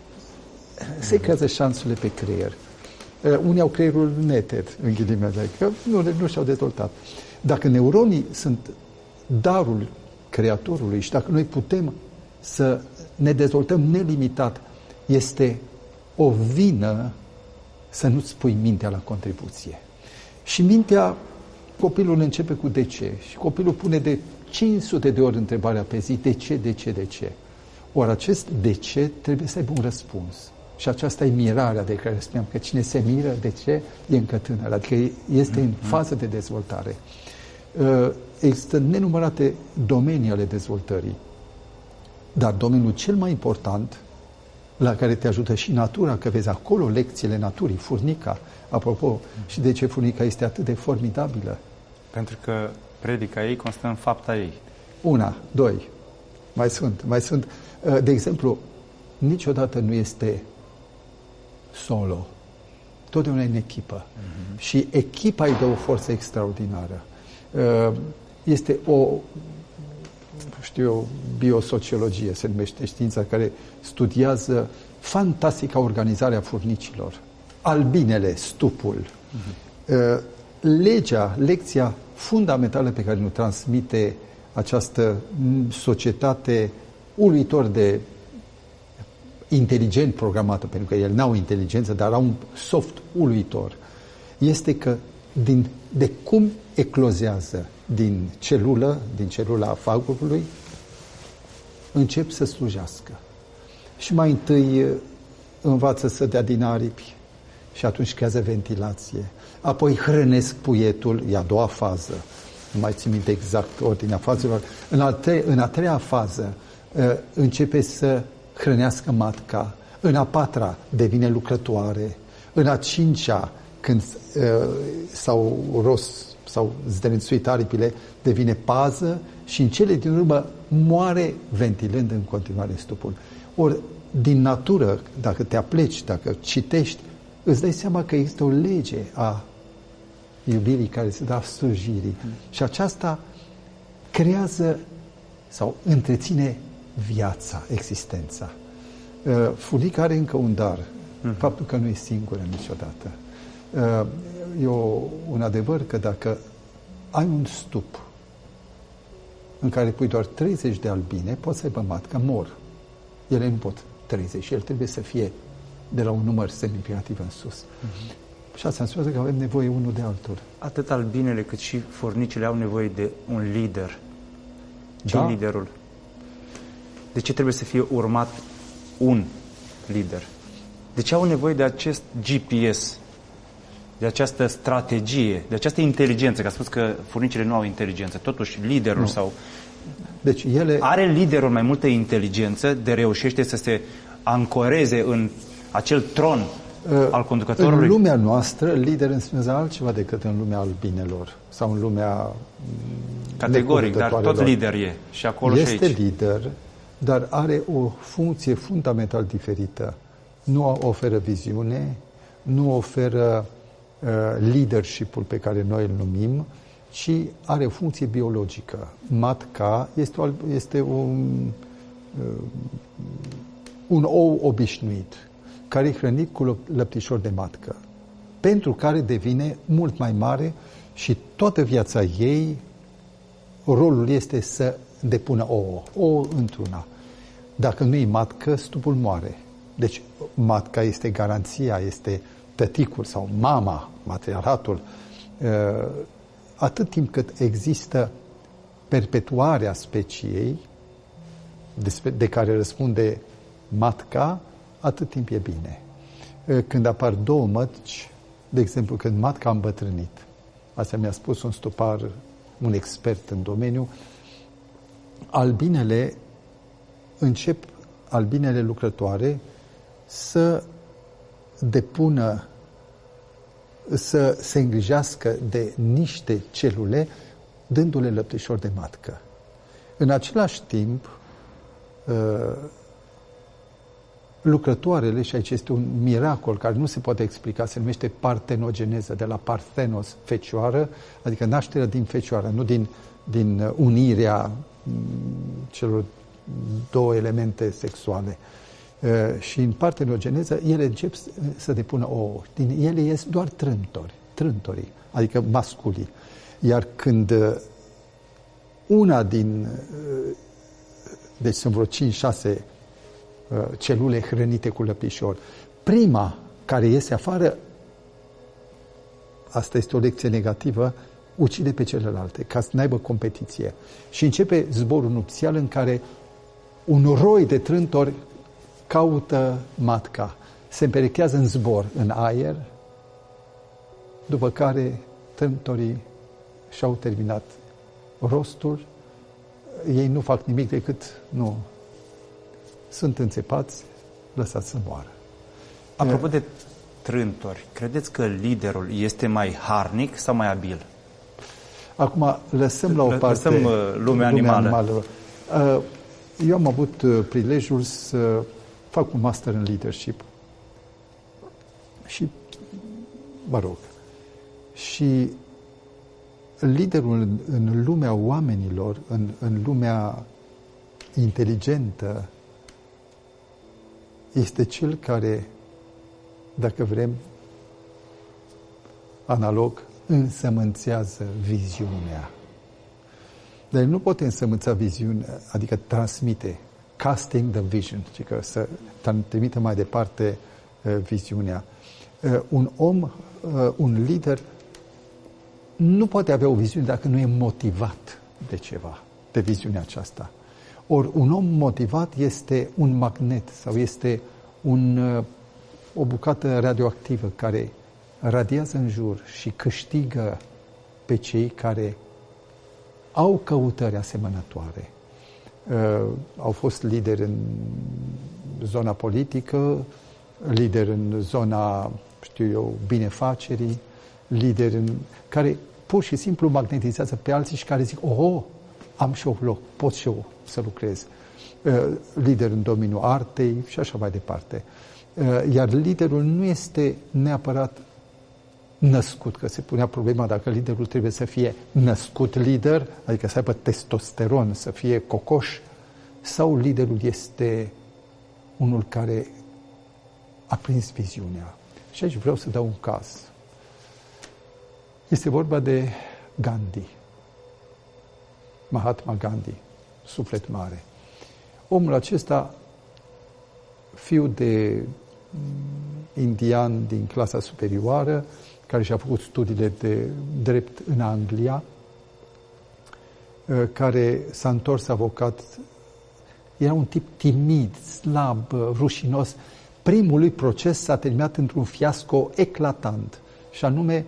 A: se creează șanțurile pe creier. Uh, unii au creierul neted, în ghilimele, că nu, nu și-au dezvoltat. Dacă neuronii sunt darul Creatorului și dacă noi putem să ne dezvoltăm nelimitat, este o vină să nu-ți pui mintea la contribuție. Și mintea, copilul începe cu de ce. Și copilul pune de cinci sute de ori întrebarea pe zi, de ce, de ce, de ce. Ori acest de ce trebuie să aibă un răspuns. Și aceasta e mirarea de care spuneam, că cine se miră de ce e încă tânăr, adică este în fază de dezvoltare. Există nenumărate domenii ale dezvoltării, dar domeniul cel mai important, la care te ajută și natura, că vezi acolo lecțiile naturii, furnica, apropo, și de ce furnica este atât de formidabilă?
B: Pentru că predica ei constă în fapta ei.
A: Una, doi, mai sunt, mai sunt. De exemplu, niciodată nu este solo, totdeauna e în echipă. Uh-huh. Și echipa îi dă o forță extraordinară. Este o, știu eu, biosociologie, se numește știința, care studiază fantastica organizare a furnicilor. Albinele, stupul. Uh-huh. Legea, lecția fundamentală pe care ne transmite această societate uluitor de inteligent programată, pentru că ele n-au inteligență, dar au un soft uluitor, este că din, de cum eclozează din celulă, din celula fagului, încep să slujească. Și mai întâi învață să dea din aripi și atunci creează ventilație. Apoi hrănesc puietul, e a doua fază, nu mai țin minte exact ordinea fazelor. În a, tre- în a treia fază începe să hrănească matca. În a patra devine lucrătoare. În a cincea, când uh, s-au ros, s-au zdrențuit aripile, devine pază și în cele din urmă moare ventilând în continuare stupul. Ori, din natură, dacă te apleci, dacă citești, îți dai seama că există o lege a iubirii care se dă slujirii. Mm. Și aceasta creează sau întreține viața, existența. Uh, Furica are încă un dar, mm. faptul că nu e singură niciodată. Uh, e o, un adevăr că dacă ai un stup în care pui doar treizeci de albine, poți să aibă matcă, mor. Ele nu pot treizeci și el trebuie să fie de la un număr semnificativ în sus. Mm-hmm. Și asta înseamnă că avem nevoie unul de altul.
B: Atât albinele cât și furnicile au nevoie de un lider. Ce da. liderul? De ce trebuie să fie urmat un lider? De ce au nevoie de acest G P S? De această strategie, de această inteligență? Că a spus că furnicile nu au inteligență. Totuși, liderul nu. sau...
A: Deci ele...
B: Are liderul mai multă inteligență de reușește să se ancoreze în acel tron uh, al conducătorului?
A: În lumea noastră, lider înseamnă altceva decât în lumea albinelor sau în lumea
B: categoric, dar tot lider e și acolo
A: este
B: și aici.
A: Este lider, dar are o funcție fundamental diferită. Nu oferă viziune, nu oferă uh, leadership-ul pe care noi îl numim, ci are o funcție biologică. Matca este, o, este un, uh, un ou obișnuit, care e hrănit cu lăptișor de matcă, pentru care devine mult mai mare și toată viața ei, rolul este să depună ouă, ouă într-una. Dacă nu e matcă, stupul moare. Deci matca este garanția, este tăticul sau mama, matriarhatul. Atât timp cât există perpetuarea speciei de care răspunde matca, atât timp e bine. Când apar două mătci, de exemplu, când matca a îmbătrânit, asta mi-a spus un stupar, un expert în domeniu, albinele încep, albinele lucrătoare, să depună, să se îngrijească de niște celule, dându-le lăptișor de matcă. În același timp, lucrătoarele, și aici este un miracol care nu se poate explica, se numește partenogeneză, de la parthenos, fecioară, adică nașterea din fecioară, nu din, din unirea celor două elemente sexuale. Uh, și în partenogeneză ele încep să depună ouă. Din ele ies doar trântori, trântorii, adică masculii. Iar când uh, una din, uh, deci sunt vreo cinci șase uh, celule hrănite cu lăptișor, prima care iese afară, asta este o lecție negativă, ucide pe celelalte, ca să n-aibă competiție. Și începe zborul nupțial în care un roi de trântori caută matca, se împerechează în zbor, în aer, după care trântorii și-au terminat rostul, ei nu fac nimic decât, nu, sunt înțepați, lăsați să moară.
B: Apropo de trântori, credeți că liderul este mai harnic sau mai abil?
A: Acum lăsăm la o parte
B: lăsăm lumea, lumea animală.
A: animală. Eu am avut prilejul să fac un master în leadership și, mă rog, și liderul în, în lumea oamenilor, în, în lumea inteligentă, este cel care, dacă vrem, analog, însămânțează viziunea. Dar nu poate însămânța viziunea, adică transmite, casting the vision, adică să transmite mai departe uh, viziunea. Uh, un om, uh, un lider, nu poate avea o viziune dacă nu e motivat de ceva, de viziunea aceasta. Ori un om motivat este un magnet sau este un, uh, o bucată radioactivă care radiază în jur și câștigă pe cei care au căutări asemănătoare. Uh, au fost lideri în zona politică, lideri în zona, știu eu, binefacerii, lideri în, care pur și simplu magnetizează pe alții și care zic, oh, am și eu loc, pot și eu să lucrez. Uh, lideri în domeniul artei și așa mai departe. Uh, iar liderul nu este neapărat născut, că se punea problema dacă liderul trebuie să fie născut lider, adică să aibă testosteron, să fie cocoș, sau liderul este unul care a prins viziunea. Și aici vreau să dau un caz. Este vorba de Gandhi. Mahatma Gandhi, suflet mare. Omul acesta, fiu de indian din clasa superioară, care și-a făcut studiile de drept în Anglia, care s-a întors avocat, era un tip timid, slab, rușinos. Primul lui proces s-a terminat într-un fiasco eclatant, și anume,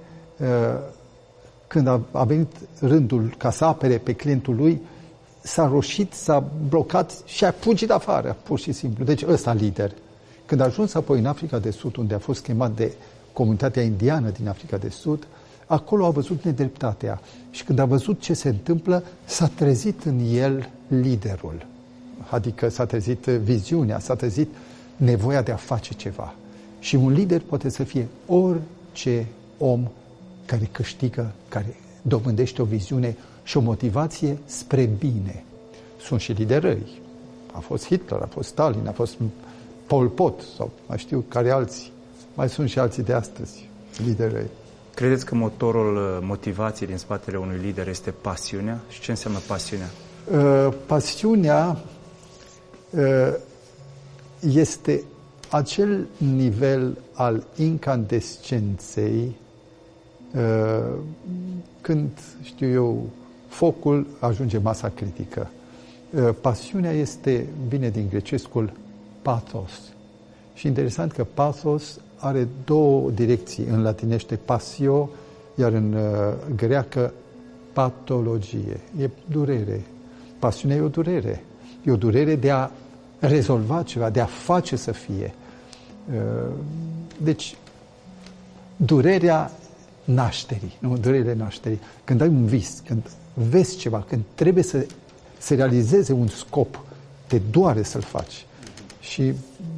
A: când a venit rândul ca să apere pe clientul lui, s-a roșit, s-a blocat și a fugit afară, pur și simplu. Deci ăsta lider. Când a ajuns apoi în Africa de Sud, unde a fost chemat de comunitatea indiană din Africa de Sud, acolo a văzut nedreptatea. Și când a văzut ce se întâmplă, s-a trezit în el liderul. Adică s-a trezit viziunea, s-a trezit nevoia de a face ceva. Și un lider poate să fie orice om care câștigă, care dobândește o viziune și o motivație spre bine. Sunt și lideri răi. A fost Hitler, a fost Stalin, a fost Pol Pot, sau mai știu care alții. Mai sunt și alții de astăzi, lideri răi.
B: Credeți că motorul motivației din spatele unui lider este pasiunea? Și ce înseamnă pasiunea?
A: Uh, pasiunea uh, este acel nivel al incandescenței uh, când, știu eu, focul ajunge masa critică. Uh, pasiunea este, vine din grecescul pathos. Și interesant că pathos are două direcții. În latinește pasio, iar în uh, greacă patologie. E durere. Pasiunea e o durere. E o durere de a rezolva ceva, de a face să fie. Uh, deci, durerea nașterii, nu? Durerea nașterii. Când ai un vis, când vezi ceva, când trebuie să se realizeze un scop, te doare să-l faci. Și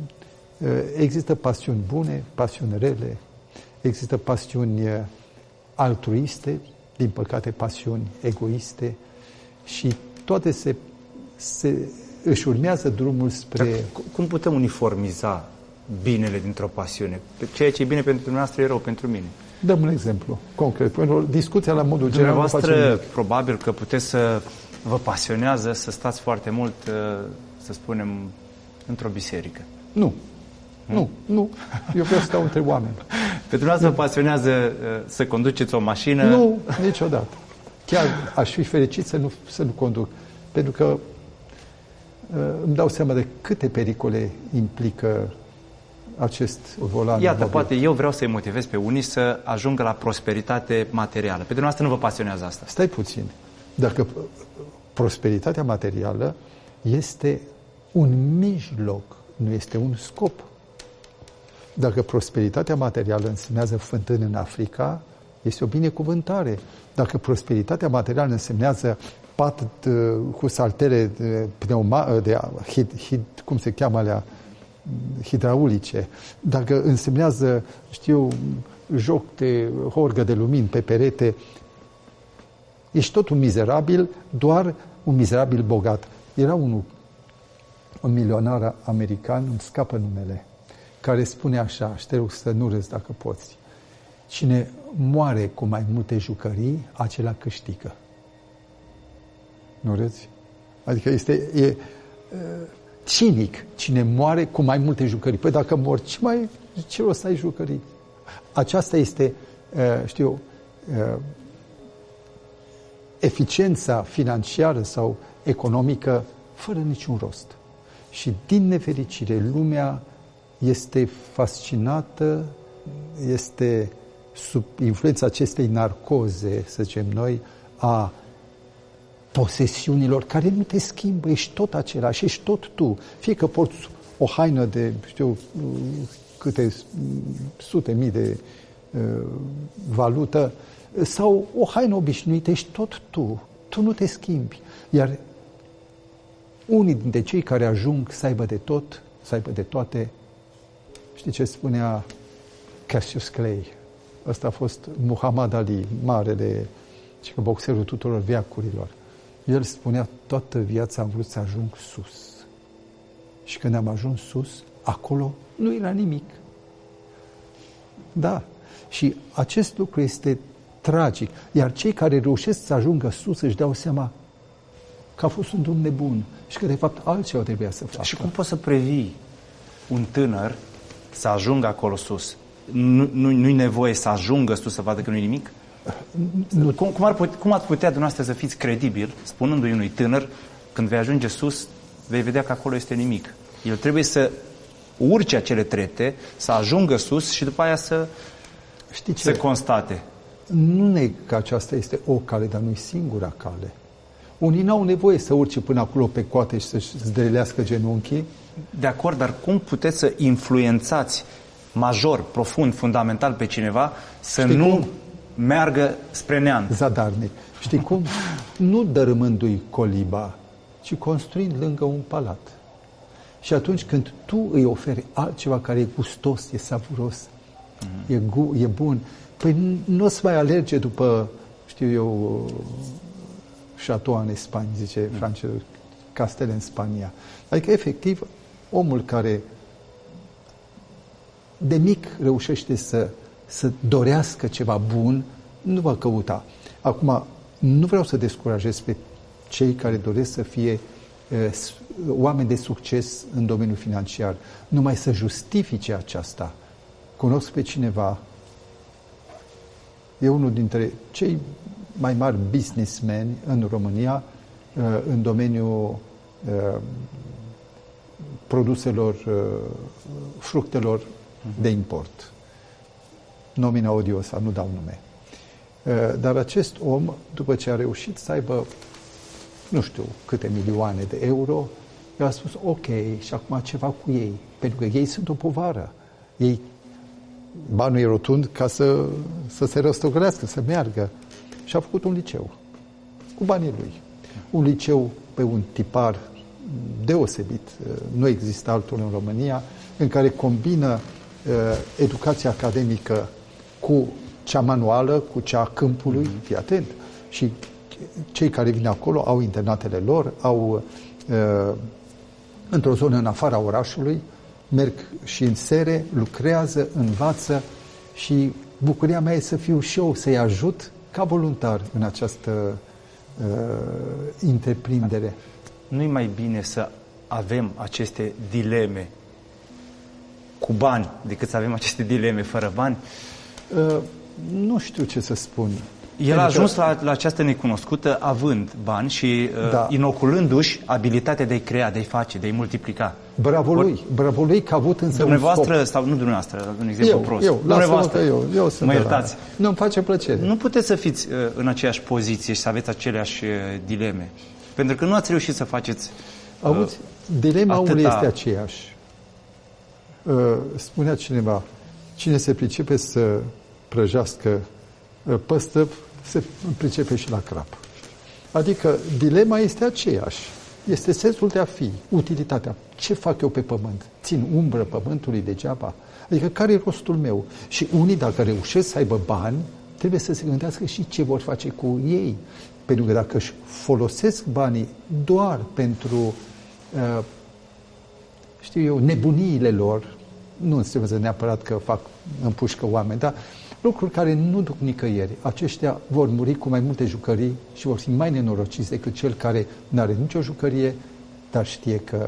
A: există pasiuni bune, pasiuni rele, există pasiuni altruiste, din păcate pasiuni egoiste, și toate se, se își urmează drumul spre...
B: Dar cum putem uniformiza binele dintr-o pasiune? Ceea ce e bine pentru dumneavoastră e rău pentru mine.
A: Dăm un exemplu concret. Pentru discuția la modul general...
B: Dumneavoastră, probabil că puteți să vă pasionează să stați foarte mult, să spunem, într-o biserică.
A: Nu. Nu, nu. Eu vreau să stau între oameni.
B: Pe dumneavoastră vă pasionează uh, să conduceți o mașină?
A: Nu, niciodată. Chiar aș fi fericit să nu, să nu conduc. Pentru că uh, îmi dau seama de câte pericole implică acest volan.
B: Iată, mobil. Poate eu vreau să-i motivez pe unii să ajungă la prosperitate materială. Pe dumneavoastră nu vă pasionează asta?
A: Stai puțin. Dacă prosperitatea materială este un mijloc, nu este un scop. Dacă prosperitatea materială însemnează fântâni în Africa, este o binecuvântare. Dacă prosperitatea materială însemnează pat cu saltere de pneuma, de hid, hid, cum se cheamă alea, hidraulice, dacă însemnează, știu, joc de horgă de lumini pe perete, ești tot un mizerabil, doar un mizerabil bogat. Era unul, un milionar american, îmi scapă numele, care spune așa, și te rog să nu râzi dacă poți: cine moare cu mai multe jucării, acela câștigă. Nu râzi? Adică este e, e, cinic cine moare cu mai multe jucării. Păi dacă mor, ce mai ce rost să ai jucării? Aceasta este, știu, eficiența financiară sau economică fără niciun rost. Și din nefericire, lumea este fascinată, este sub influența acestei narcoze, să zicem noi, a posesiunilor care nu te schimbă, ești tot același, ești tot tu. Fie că porți o haină de, știu, câte sute mii de uh, valută sau o haină obișnuită, ești tot tu. Tu nu te schimbi. Iar unii dintre cei care ajung să aibă de tot, să aibă de toate, știi ce spunea Cassius Clay? ăsta a fost Muhammad Ali, marele, și că boxerul tuturor veacurilor. El spunea, toată viața am vrut să ajung sus. Și când am ajuns sus, acolo nu era nimic. Da. Și acest lucru este tragic. Iar cei care reușesc să ajungă sus își dau seama că a fost un drum nebun și că de fapt altceva trebuia să facă.
B: Și cum poți să previi un tânăr să ajungă acolo sus? Nu, nu, nu-i nevoie să ajungă sus să vadă că nu-i nimic? Nu. Cum, cum, ar putea, cum ați putea dumneavoastră să fiți credibil spunându-i unui tânăr, când vei ajunge sus, vei vedea că acolo este nimic? El trebuie să urce acele trepte, să ajungă sus și după aia să,
A: Știi ce?
B: să constate.
A: Nu neg că aceasta este o cale, dar nu-i singura cale. Unii n-au nevoie să urce până acolo pe coate și să-și zdrelească genunchii.
B: De acord, dar cum puteți să influențați major, profund, fundamental pe cineva să
A: Știi
B: nu
A: cum?
B: meargă spre neant?
A: Zadarnic. Știi cum? Nu dărâmându-i coliba, ci construind lângă un palat. Și atunci când tu îi oferi altceva care e gustos, e savuros, mm-hmm. e, gu, e bun, păi nu o să mai alerge după, știu eu, Chateau în Spania, zice mm. francezul, castele în Spania. Adică, efectiv, omul care de mic reușește să, să dorească ceva bun, nu va căuta. Acum, nu vreau să descurajez pe cei care doresc să fie uh, oameni de succes în domeniul financiar, numai să justifice aceasta. Cunosc pe cineva, e unul dintre cei mai mari businessmen în România, uh, în domeniul uh, produselor, uh, fructelor de import. Nomina odiosa, nu dau nume. Uh, dar acest om, după ce a reușit să aibă nu știu câte milioane de euro, el a spus, ok, și acum ceva cu ei, pentru că ei sunt o povară. Ei, banul e rotund ca să, să se răstogărească, să meargă. Și a făcut un liceu, cu banii lui. Un liceu pe un tipar deosebit, nu există altul în România, în care combină uh, educația academică cu cea manuală, cu cea a câmpului, mm-hmm. fii atent. Și cei care vin acolo au internatele lor, au uh, într-o zonă în afara orașului, merg și în sere, lucrează, învață și bucuria mea e să fiu și eu, să-i ajut ca voluntar în această uh, întreprindere.
B: Nu-i mai bine să avem aceste dileme cu bani decât să avem aceste dileme fără bani?
A: Uh, nu știu ce să spun.
B: El a ajuns că... la, la această necunoscută având bani și uh, da. inoculându-și abilitatea de a-i crea, de a-i face, de a-i multiplica.
A: Bravo
B: Or...
A: lui, bravo lui că a avut însă
B: dumneavoastră,
A: un scop.
B: Sau nu dumneavoastră, un exemplu
A: eu,
B: prost.
A: Eu,
B: dumneavoastră,
A: eu, eu sunt
B: mă iertați.
A: Nu-mi face plăcere.
B: Nu puteți să fiți uh, în aceeași poziție și să aveți aceleași uh, dileme. Pentru că nu ați reușit să faceți uh,
A: Auzi, dilema
B: atâta...
A: omului este aceeași. Uh, spunea cineva, cine se pricepe să prăjească uh, păstrăv, se pricepe și la crap. Adică dilema este aceeași. Este sensul de a fi, utilitatea. Ce fac eu pe pământ? Țin umbră pământului degeaba? Adică care e rostul meu? Și unii, dacă reușesc să aibă bani, trebuie să se gândească și ce vor face cu ei. Pentru că dacă își folosesc banii doar pentru, uh, știu eu, nebuniile lor, nu înseamnă neapărat că fac, împușcă oameni, dar lucruri care nu duc nicăieri. Aceștia vor muri cu mai multe jucării și vor fi mai nenorociți decât cel care nu are nicio jucărie, dar știe că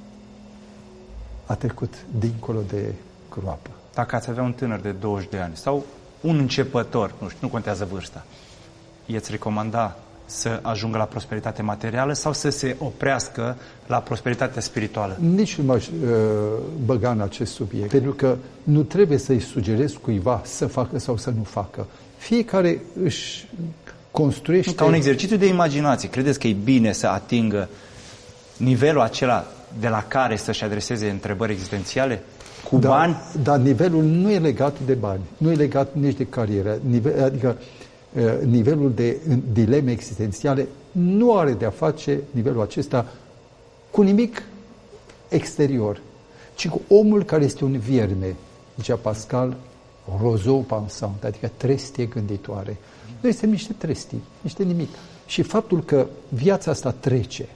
A: a trecut dincolo de groapă.
B: Dacă ați avea un tânăr de douăzeci de ani sau un începător, nu știu, nu contează vârsta, i-ați recomanda să ajungă la prosperitate materială sau să se oprească la prosperitatea spirituală?
A: Nici nu m-aș uh, băga în acest subiect, pentru că nu trebuie să-i sugerez cuiva să facă sau să nu facă. Fiecare își construiește...
B: Ca un exercițiu de imaginație. Credeți că e bine să atingă nivelul acela de la care să-și adreseze întrebări existențiale? Cu
A: da,
B: bani?
A: Dar nivelul nu e legat de bani, nu e legat nici de carieră. Nivel, adică nivelul de dileme existențiale nu are de a face nivelul acesta cu nimic exterior, ci cu omul care este un vierme, zicea Pascal, rozou pensant, adică trestie gânditoare. Noi suntem niște trestii, niște nimic. Și faptul că viața asta trece,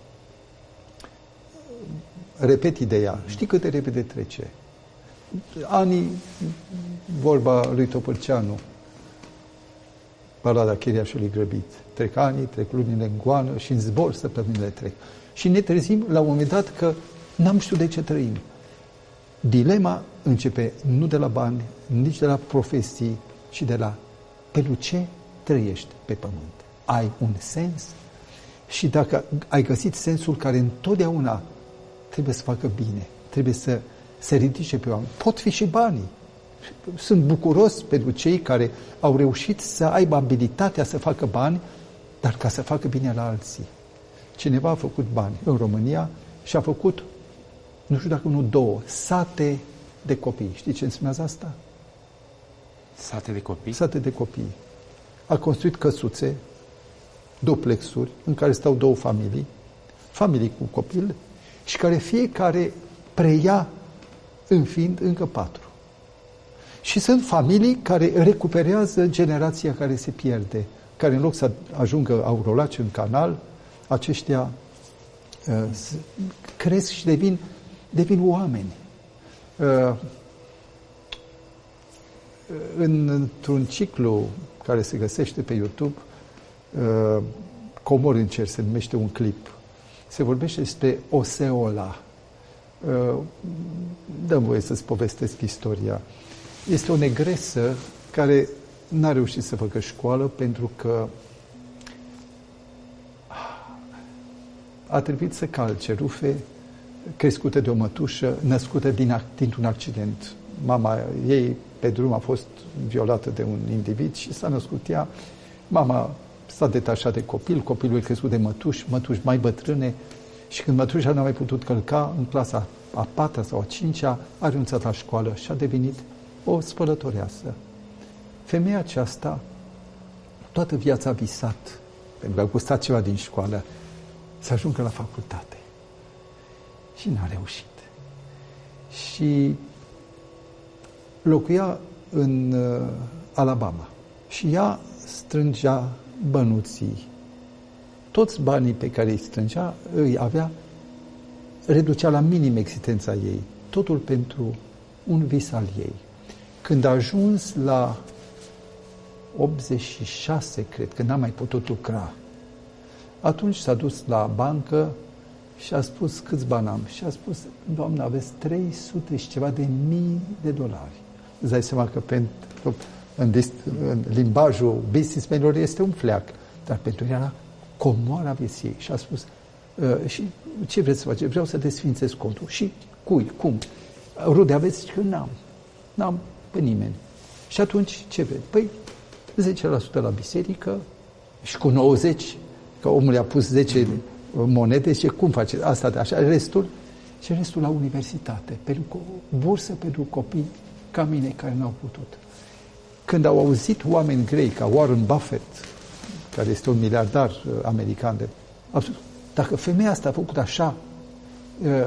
A: repet ideea, știi cât de repede trece? Anii, vorba lui Topâlceanu, balada Chiriașului grăbit. Trec anii, trec lunile în goană și în zbor săptămânile trec. Și ne trezim la un moment dat că n-am știut de ce trăim. Dilema începe nu de la bani, nici de la profesii, ci de la pentru ce trăiești pe pământ. Ai un sens? Și dacă ai găsit sensul care întotdeauna trebuie să facă bine, trebuie să se ridice pe oameni, pot fi și banii. Sunt bucuros pentru cei care au reușit să aibă abilitatea să facă bani, dar ca să facă bine la alții. Cineva a făcut bani în România și a făcut, nu știu dacă nu două, sate de copii. Știi ce înseamnă asta?
B: Sate de copii?
A: Sate de copii. A construit căsuțe, duplexuri, în care stau două familii, familii cu copil, și care fiecare preia în fiind încă patru. Și sunt familii care recuperează generația care se pierde, care în loc să ajungă aurolaci în canal, aceștia uh, cresc și devin, devin oameni. Uh, în, într-un ciclu care se găsește pe YouTube, uh, Comor în cer se numește un clip, se vorbește despre Oseola. Uh, dă-mi voie să-ți povestesc istoria. Este o negresă care n-a reușit să facă școală pentru că a trebuit să calce rufe, crescută de o mătușă, născută din, dintr-un accident. Mama ei pe drum a fost violată de un individ și s-a născut ea. Mama s-a detașat de copil, copilul e crescut de mătuși, mătuși mai bătrâne, și când mătușa n-a mai putut călca, în clasa a patra sau a cincea, a renunțat la școală și a devenit o spălătoreasă. Femeia aceasta toată viața a visat, pentru că a gustat ceva din școală, să ajungă la facultate. Și n-a reușit. Și locuia în uh, Alabama. Și ea strângea bănuții. Toți banii pe care îi strângea, îi avea, reducea la minim existența ei. Totul pentru un vis al ei. Când a ajuns la optzeci și șase, cred, că n-a mai putut lucra, atunci s-a dus la bancă și a spus câți bani am. Și a spus, doamnă, aveți trei sute și ceva de mii de dolari. Îți dai seama că pentru, în, în limbajul businessmenilor este un fleac, dar pentru ea era comoara vieții. Și a spus, și ce vreți să faceți? Vreau să desfințez contul. Și cui? Cum? Rude aveți? Că n-am. N-am pe nimeni. Și atunci, ce vreți? Păi, zece la sută la biserică și cu nouăzeci, că omul i-a pus zece monede, și cum face? Asta de așa, restul, și restul la universitate, pentru bursă pentru copii ca mine, care n-au putut. Când au auzit oameni grei, ca Warren Buffett, care este un miliardar american, de, au spus, dacă femeia asta a făcut așa, uh,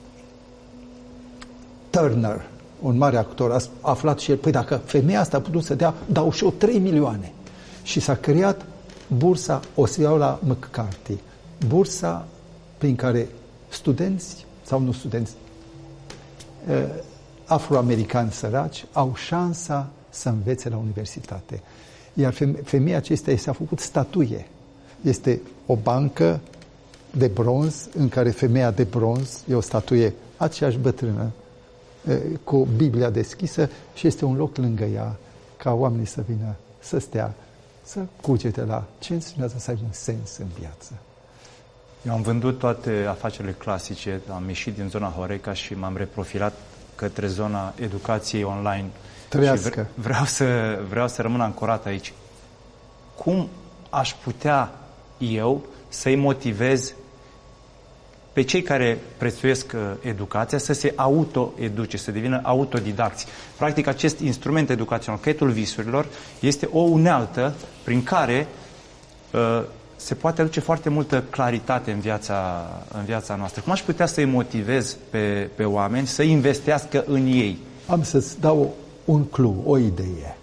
A: Turner, un mare actor, a aflat și el, păi dacă femeia asta a putut să dea, dau și eu trei milioane. Și s-a creat bursa Osceola McCarthy, bursa prin care studenți, sau nu studenți, uh, afroamericani săraci au șansa să învețe la universitate. Iar femeia acestea i s-a făcut statuie. Este o bancă de bronz în care femeia de bronz e o statuie aceeași bătrână cu Biblia deschisă și este un loc lângă ea ca oamenii să vină, să stea, să cugete la ce înseamnă să aibă un sens în viață.
B: Eu am vândut toate afacerile clasice, am ieșit din zona Horeca și m-am reprofilat către zona educației online.
A: Trăiască.
B: Și vreau să, vreau să rămân ancorat aici. Cum aș putea eu să-i motivez pe cei care prețuiesc educația să se auto-educe, să devină autodidacți? Practic, acest instrument educațional, caietul visurilor, este o unealtă prin care uh, se poate aduce foarte multă claritate în viața, în viața noastră. Cum aș putea să-i motivez pe, pe oameni să investească în ei?
A: Am să-ți dau un clou, o idee.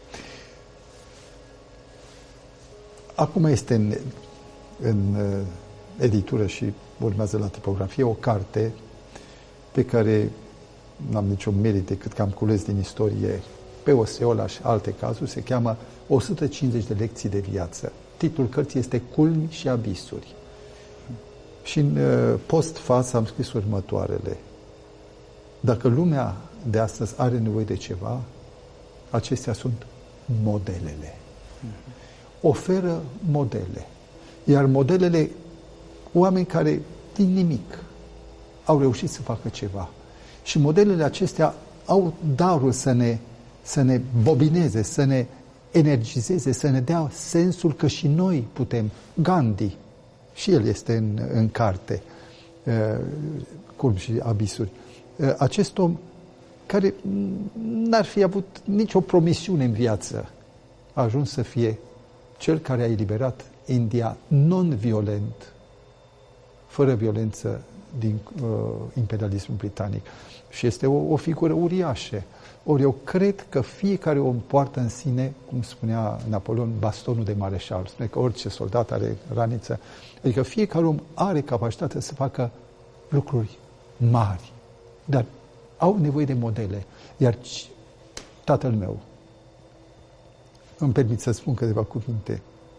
A: Acum este în, în editură și urmează la tipografie o carte pe care n-am niciun merit decât că am cules din istorie pe Oseola și alte cazuri, se cheamă o sută cincizeci de lecții de viață. Titlul cărții este Culmi și abisuri. Și în post-față am scris următoarele. Dacă lumea de astăzi are nevoie de ceva, acestea sunt modelele. Oferă modele. Iar modelele, oameni care din nimic au reușit să facă ceva. Și modelele acestea au darul să ne, să ne bobineze, să ne energizeze, să ne dea sensul că și noi putem. Gandhi, și el este în, în carte, uh, Culmi și abisuri. Uh, acest om care n-ar fi avut nicio promisiune în viață, a ajuns să fie cel care a eliberat India non-violent, fără violență din uh, imperialismul britanic. Și este o, o figură uriașă. Ori eu cred că fiecare om poartă în sine, cum spunea Napoleon, bastonul de mareșal. Spune că orice soldat are raniță. Adică fiecare om are capacitatea să facă lucruri mari. Dar au nevoie de modele. Iar tatăl meu, îmi permit să spun câteva cuvinte,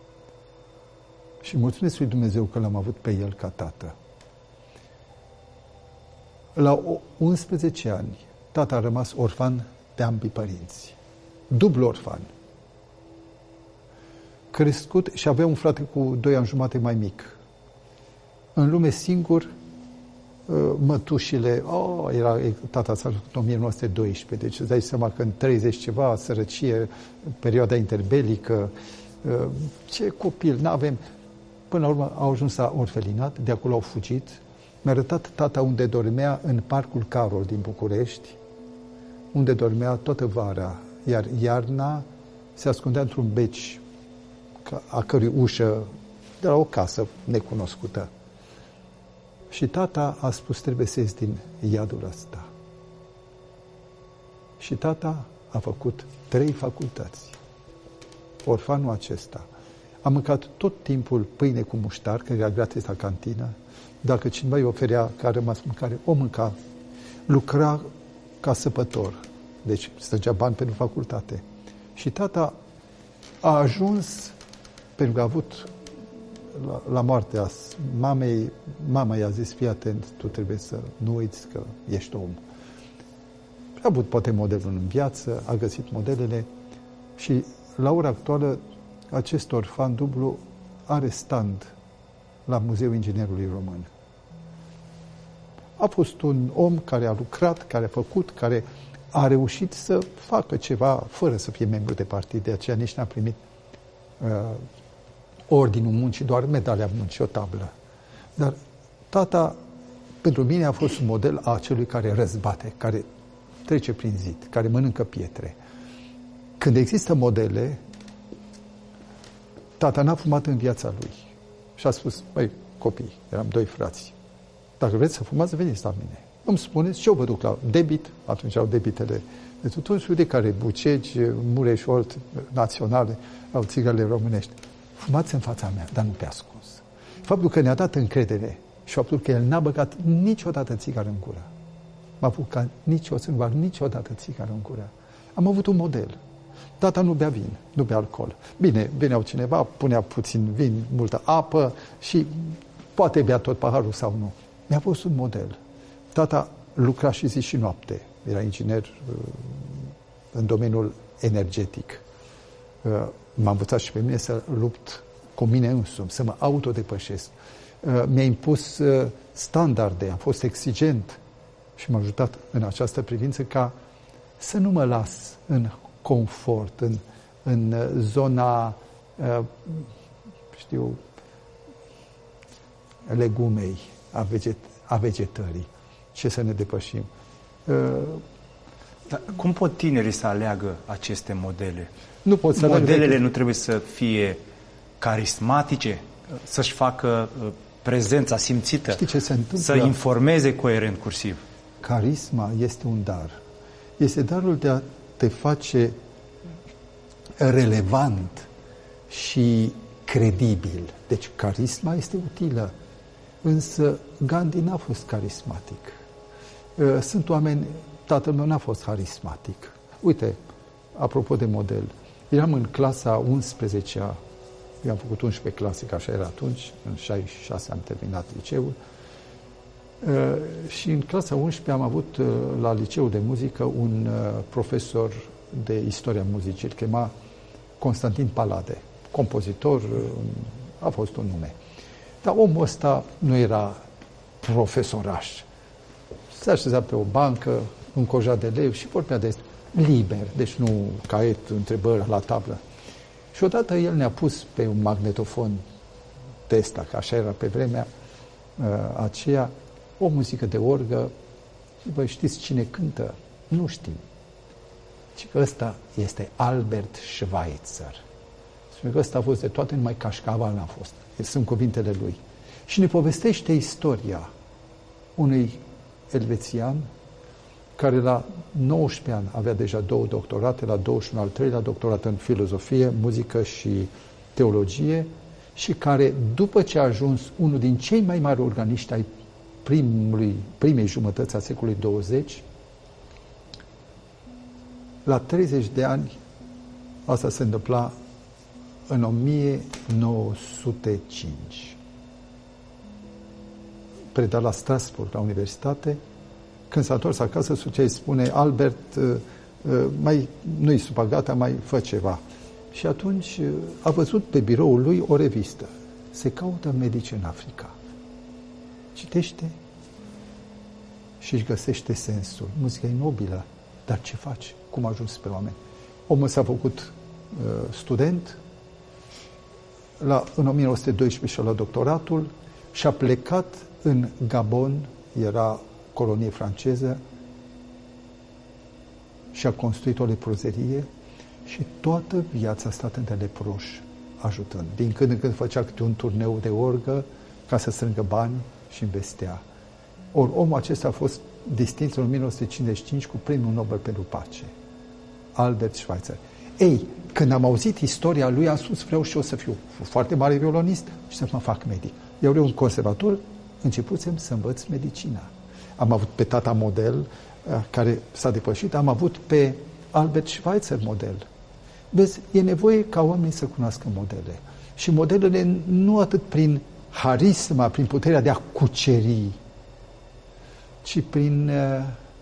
A: și mulțumesc lui Dumnezeu că l-am avut pe el ca tată. La unsprezece ani, tata a rămas orfan de ambii părinți. Dublu orfan. Crescut și avea un frate cu doi ani jumate mai mic. În lume singur, mătușile, oh, era, tata s-a născut în o mie nouă sute doisprezece, deci îți dai seama că în treizeci ceva, sărăcie, perioada interbelică, ce copil, n-avem. Până la urmă au ajuns la orfelinat, de acolo au fugit. Mi-a arătat tata unde dormea în Parcul Carol din București, unde dormea toată vara, iar iarna se ascundea într-un beci a cărui ușă de la o casă necunoscută. Și tata a spus, trebuie să ies din iadul ăsta. Și tata a făcut trei facultăți. Orfanul acesta a mâncat tot timpul pâine cu muștar, că era gratis la cantină. Dacă cineva îi oferea că a rămas mâncare, o mânca. Lucra ca săpător. Deci strângea bani pentru facultate. Și tata a ajuns, pentru că a avut la, la moartea mamei, mama i-a zis, fii atent, tu trebuie să nu uiți că ești om. A avut poate modelul în viață, a găsit modelele și la ora actuală acest orfan dublu are stand la Muzeul Inginerului Român. A fost un om care a lucrat, care a făcut, care a reușit să facă ceva fără să fie membru de partid, de aceea nici n-a primit uh, ordinul muncii, doar medalia muncii, o tablă. Dar tata, pentru mine, a fost un model a celui care răzbate, care trece prin zid, care mănâncă pietre. Când există modele, tata n-a fumat în viața lui. Și a spus, băi, copii, eram doi frați, dacă vreți să fumați, veniți la mine. Îmi spuneți și eu vă duc la debit, atunci au debitele de tutun și de care Bucegi, Mureș, Olt, naționale, au țigarele românești. Fumați în fața mea, dar nu pe ascuns. Faptul că ne-a dat încredere și faptul că el n-a băgat niciodată țigară în gură. M-a apucat niciodată, niciodată țigară în gură. Am avut un model. Tata nu bea vin, nu bea alcool. Bine, veneau cineva, punea puțin vin, multă apă și poate bea tot paharul sau nu. Mi-a fost un model. Tata lucra și zi și noapte. Era inginer uh, în domeniul energetic. Uh, m-a învățat și pe mine să lupt cu mine însumi, să mă autodepășesc. Uh, mi-a impus uh, standarde, am fost exigent și m-a ajutat în această privință ca să nu mă las în confort, în, în zona, uh, știu, legumei, a, veget, a vegetării, ce să ne depășim. Uh,
B: Dar cum pot tinerii să aleagă aceste modele?
A: Nu pot să
B: Modelele
A: decât...
B: nu trebuie să fie carismatice, să-și facă prezența simțită,
A: Știi ce se întâmplă?
B: să informeze coerent cursiv.
A: Carisma este un dar. Este darul de a te face relevant și credibil. Deci carisma este utilă, însă Gandhi n-a fost carismatic. Sunt oameni, tatăl meu n-a fost harismatic. Uite, apropo de model, eram în clasa unsprezecea, eu am făcut unsprezece clase, că așa era atunci, în șaizeci și șase am terminat liceul, și în clasa unsprezecea am avut la liceul de muzică un profesor de istoria muzicii, îl chema Constantin Palade, compozitor, a fost un nume. Dar omul ăsta nu era profesoraș. Se așeza pe o bancă, încojat de elevi și vorbea de liber, deci nu caiet, întrebări la tablă. Și odată el ne-a pus pe un magnetofon Testa, că așa era pe vremea uh, aceea, o muzică de orgă. Bă, știți cine cântă? Nu știm. Și că ăsta este Albert Schweitzer. Spune că ăsta a fost de toate, numai cașcaval n-a fost. Sunt cuvintele lui. Și ne povestește istoria unui elvețian care la nouăsprezece ani avea deja două doctorate, la douăzeci și unu al treilea doctorat în filozofie, muzică și teologie, și care, după ce a ajuns unul din cei mai mari organiști ai primului, primei jumătăți a secolului douăzeci, la treizeci de ani, asta se întâmpla în o mie nouă sute cinci. Preda la Strasbourg, la universitate. Când s-a întors acasă, soția îi spune: Albert, mai, nu-i supa gata, mai fă ceva. Și atunci a văzut pe biroul lui o revistă. Se caută medici în Africa. Citește și își găsește sensul. Muzica e nobilă, dar ce faci? Cum a ajuns pe oameni? Omul s-a făcut uh, student, la, în o mie nouă sute doisprezece și-a luat doctoratul și a plecat în Gabon, era colonie franceză, și a construit o leprozerie și toată viața a stat între leproși, ajutând. Din când în când făcea câte un turneu de orgă ca să strângă bani și investea. Ori omul acesta a fost distins în o mie nouă sute cincizeci și cinci cu Premiul Nobel pentru Pace, Albert Schweitzer. Ei, când am auzit istoria lui, am spus: vreau și eu să fiu foarte mare violonist și să mă fac medic. Eu vreau un conservator, începusem să învăț medicina. Am avut pe tata model, care s-a depășit, am avut pe Albert Schweitzer model. Vezi, e nevoie ca oamenii să cunoască modele. Și modelele nu atât prin harisma, prin puterea de a cuceri, ci prin uh,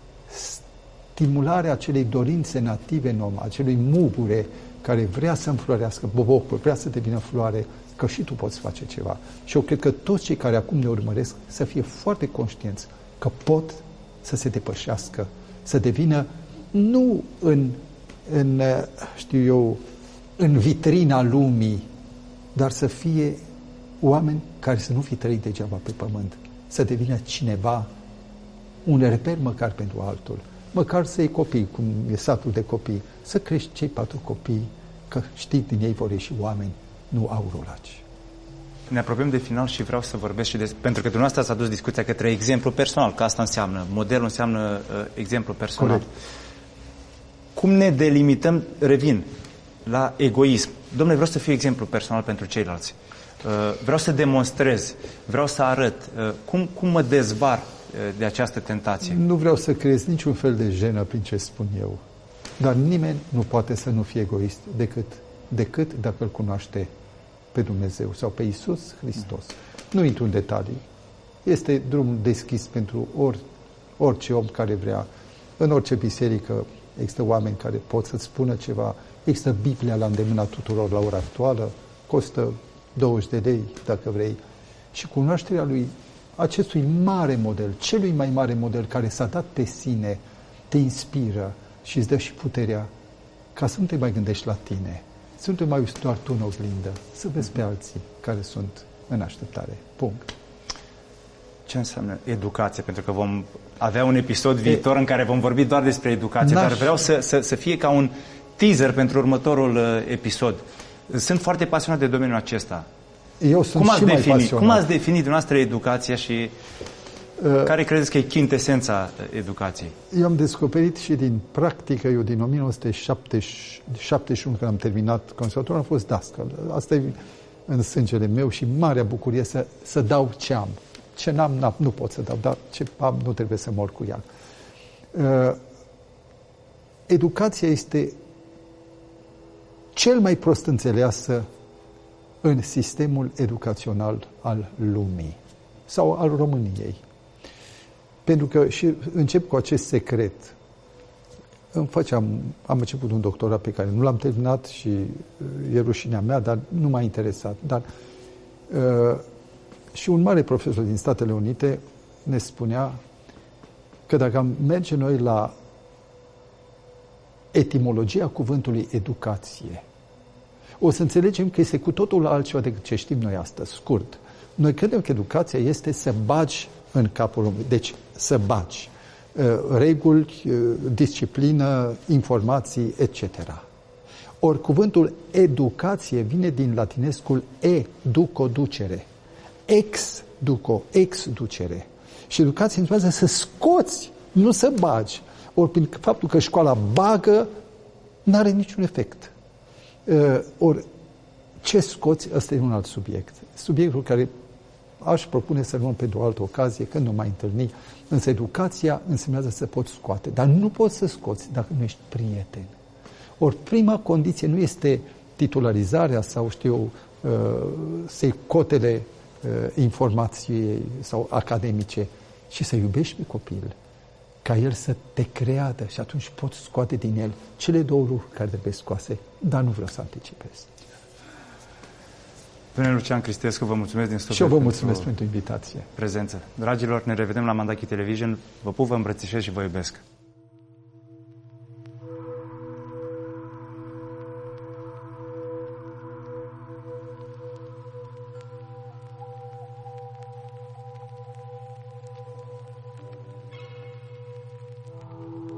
A: stimularea acelei dorințe native în om, acelui mugure care vrea să înflorească bobocul, vrea să devină floare, că și tu poți face ceva. Și eu cred că toți cei care acum ne urmăresc să fie foarte conștienți că pot să se depășească, să devină nu în, în știu eu, în vitrina lumii, dar să fie oameni care să nu fi trăit degeaba pe pământ, să devină cineva, un reper măcar pentru altul, măcar să iei copii, cum e satul de copii, să crești cei patru copii, că știi, din ei vor ieși oameni, nu aurolaci.
B: Ne apropiem de final și vreau să vorbesc și de... Pentru că dumneavoastră s-a dus discuția către exemplu personal, că asta înseamnă, modelul înseamnă uh, exemplu personal. Corect. Cum ne delimităm, revin, la egoism? Dom'le, vreau să fiu exemplu personal pentru ceilalți. Uh, vreau să demonstrez, vreau să arăt. Uh, cum, cum mă dezbar uh, de această tentație?
A: Nu vreau să creez niciun fel de jenă prin ce spun eu. Dar nimeni nu poate să nu fie egoist decât, decât dacă îl cunoaște pe Dumnezeu sau pe Iisus Hristos. Nu intru în detalii. Este drumul deschis pentru ori, orice om care vrea. În orice biserică există oameni care pot să-ți spună ceva. Există Biblia la îndemâna tuturor la ora actuală. Costă douăzeci de lei, dacă vrei. Și cunoașterea lui, acestui mare model, celui mai mare model care s-a dat pe sine, te inspiră și îți dă și puterea ca să nu te mai gândești la tine. Să nu te mai uiți doar tu în oglindă, să vezi pe alții care sunt în așteptare. Punct.
B: Ce înseamnă educație? Pentru că vom avea un episod viitor e, în care vom vorbi doar despre educație, dar vreau să, să, să fie ca un teaser pentru următorul uh, episod. Sunt foarte pasionat de domeniul acesta.
A: Eu sunt
B: cum
A: și mai
B: defini,
A: pasionat.
B: Cum ați definit dumneavoastră educația și Care credeți că e chintesența educației?
A: Eu am descoperit și din practică, eu din o mie nouă sute șaptezeci și unu, când am terminat conservatorul, am fost dascăl. Asta e în sângele meu și marea bucurie să, să dau ce am. Ce n-am, nu pot să dau, dar ce am, nu trebuie să mor cu ea. Uh, educația este cel mai prost înțeleasă în sistemul educațional al lumii sau al României. Pentru că, și încep cu acest secret, îmi făceam, am început un doctorat pe care nu l-am terminat și e rușinea mea, dar nu m-a interesat. Dar, uh, și un mare profesor din Statele Unite ne spunea că dacă am merge noi la etimologia cuvântului educație, o să înțelegem că este cu totul altceva decât ce știm noi astăzi, scurt. Noi credem că educația este să bagi în capul omului, deci să bagi reguli, disciplină, informații, et cetera. Ori cuvântul educație vine din latinescul educo-ducere, ex-duco, ex-ducere. Și educația înseamnă să scoți, nu să bagi. Ori prin faptul că școala bagă, nu are niciun efect. Ori ce scoți, ăsta e un alt subiect. Subiectul care aș propune să luăm pentru o altă ocazie, când nu mai întâlni. Însă educația înseamnă să poți scoate. Dar nu poți să scoți dacă nu ești prieten. Ori prima condiție nu este titularizarea sau, știu eu, secotele informației sau academice, ci să iubești pe copil, ca el să te creadă și atunci poți scoate din el cele două lucruri care trebuie scoase, dar nu vreau să anticipez.
B: Domnule Lucian Cristescu, vă mulțumesc din suflet.
A: Și eu vă mulțumesc pentru, pentru invitație.
B: Prezență. Dragilor, ne revedem la Mandachi Television. Vă pup, vă îmbrățișez și vă iubesc.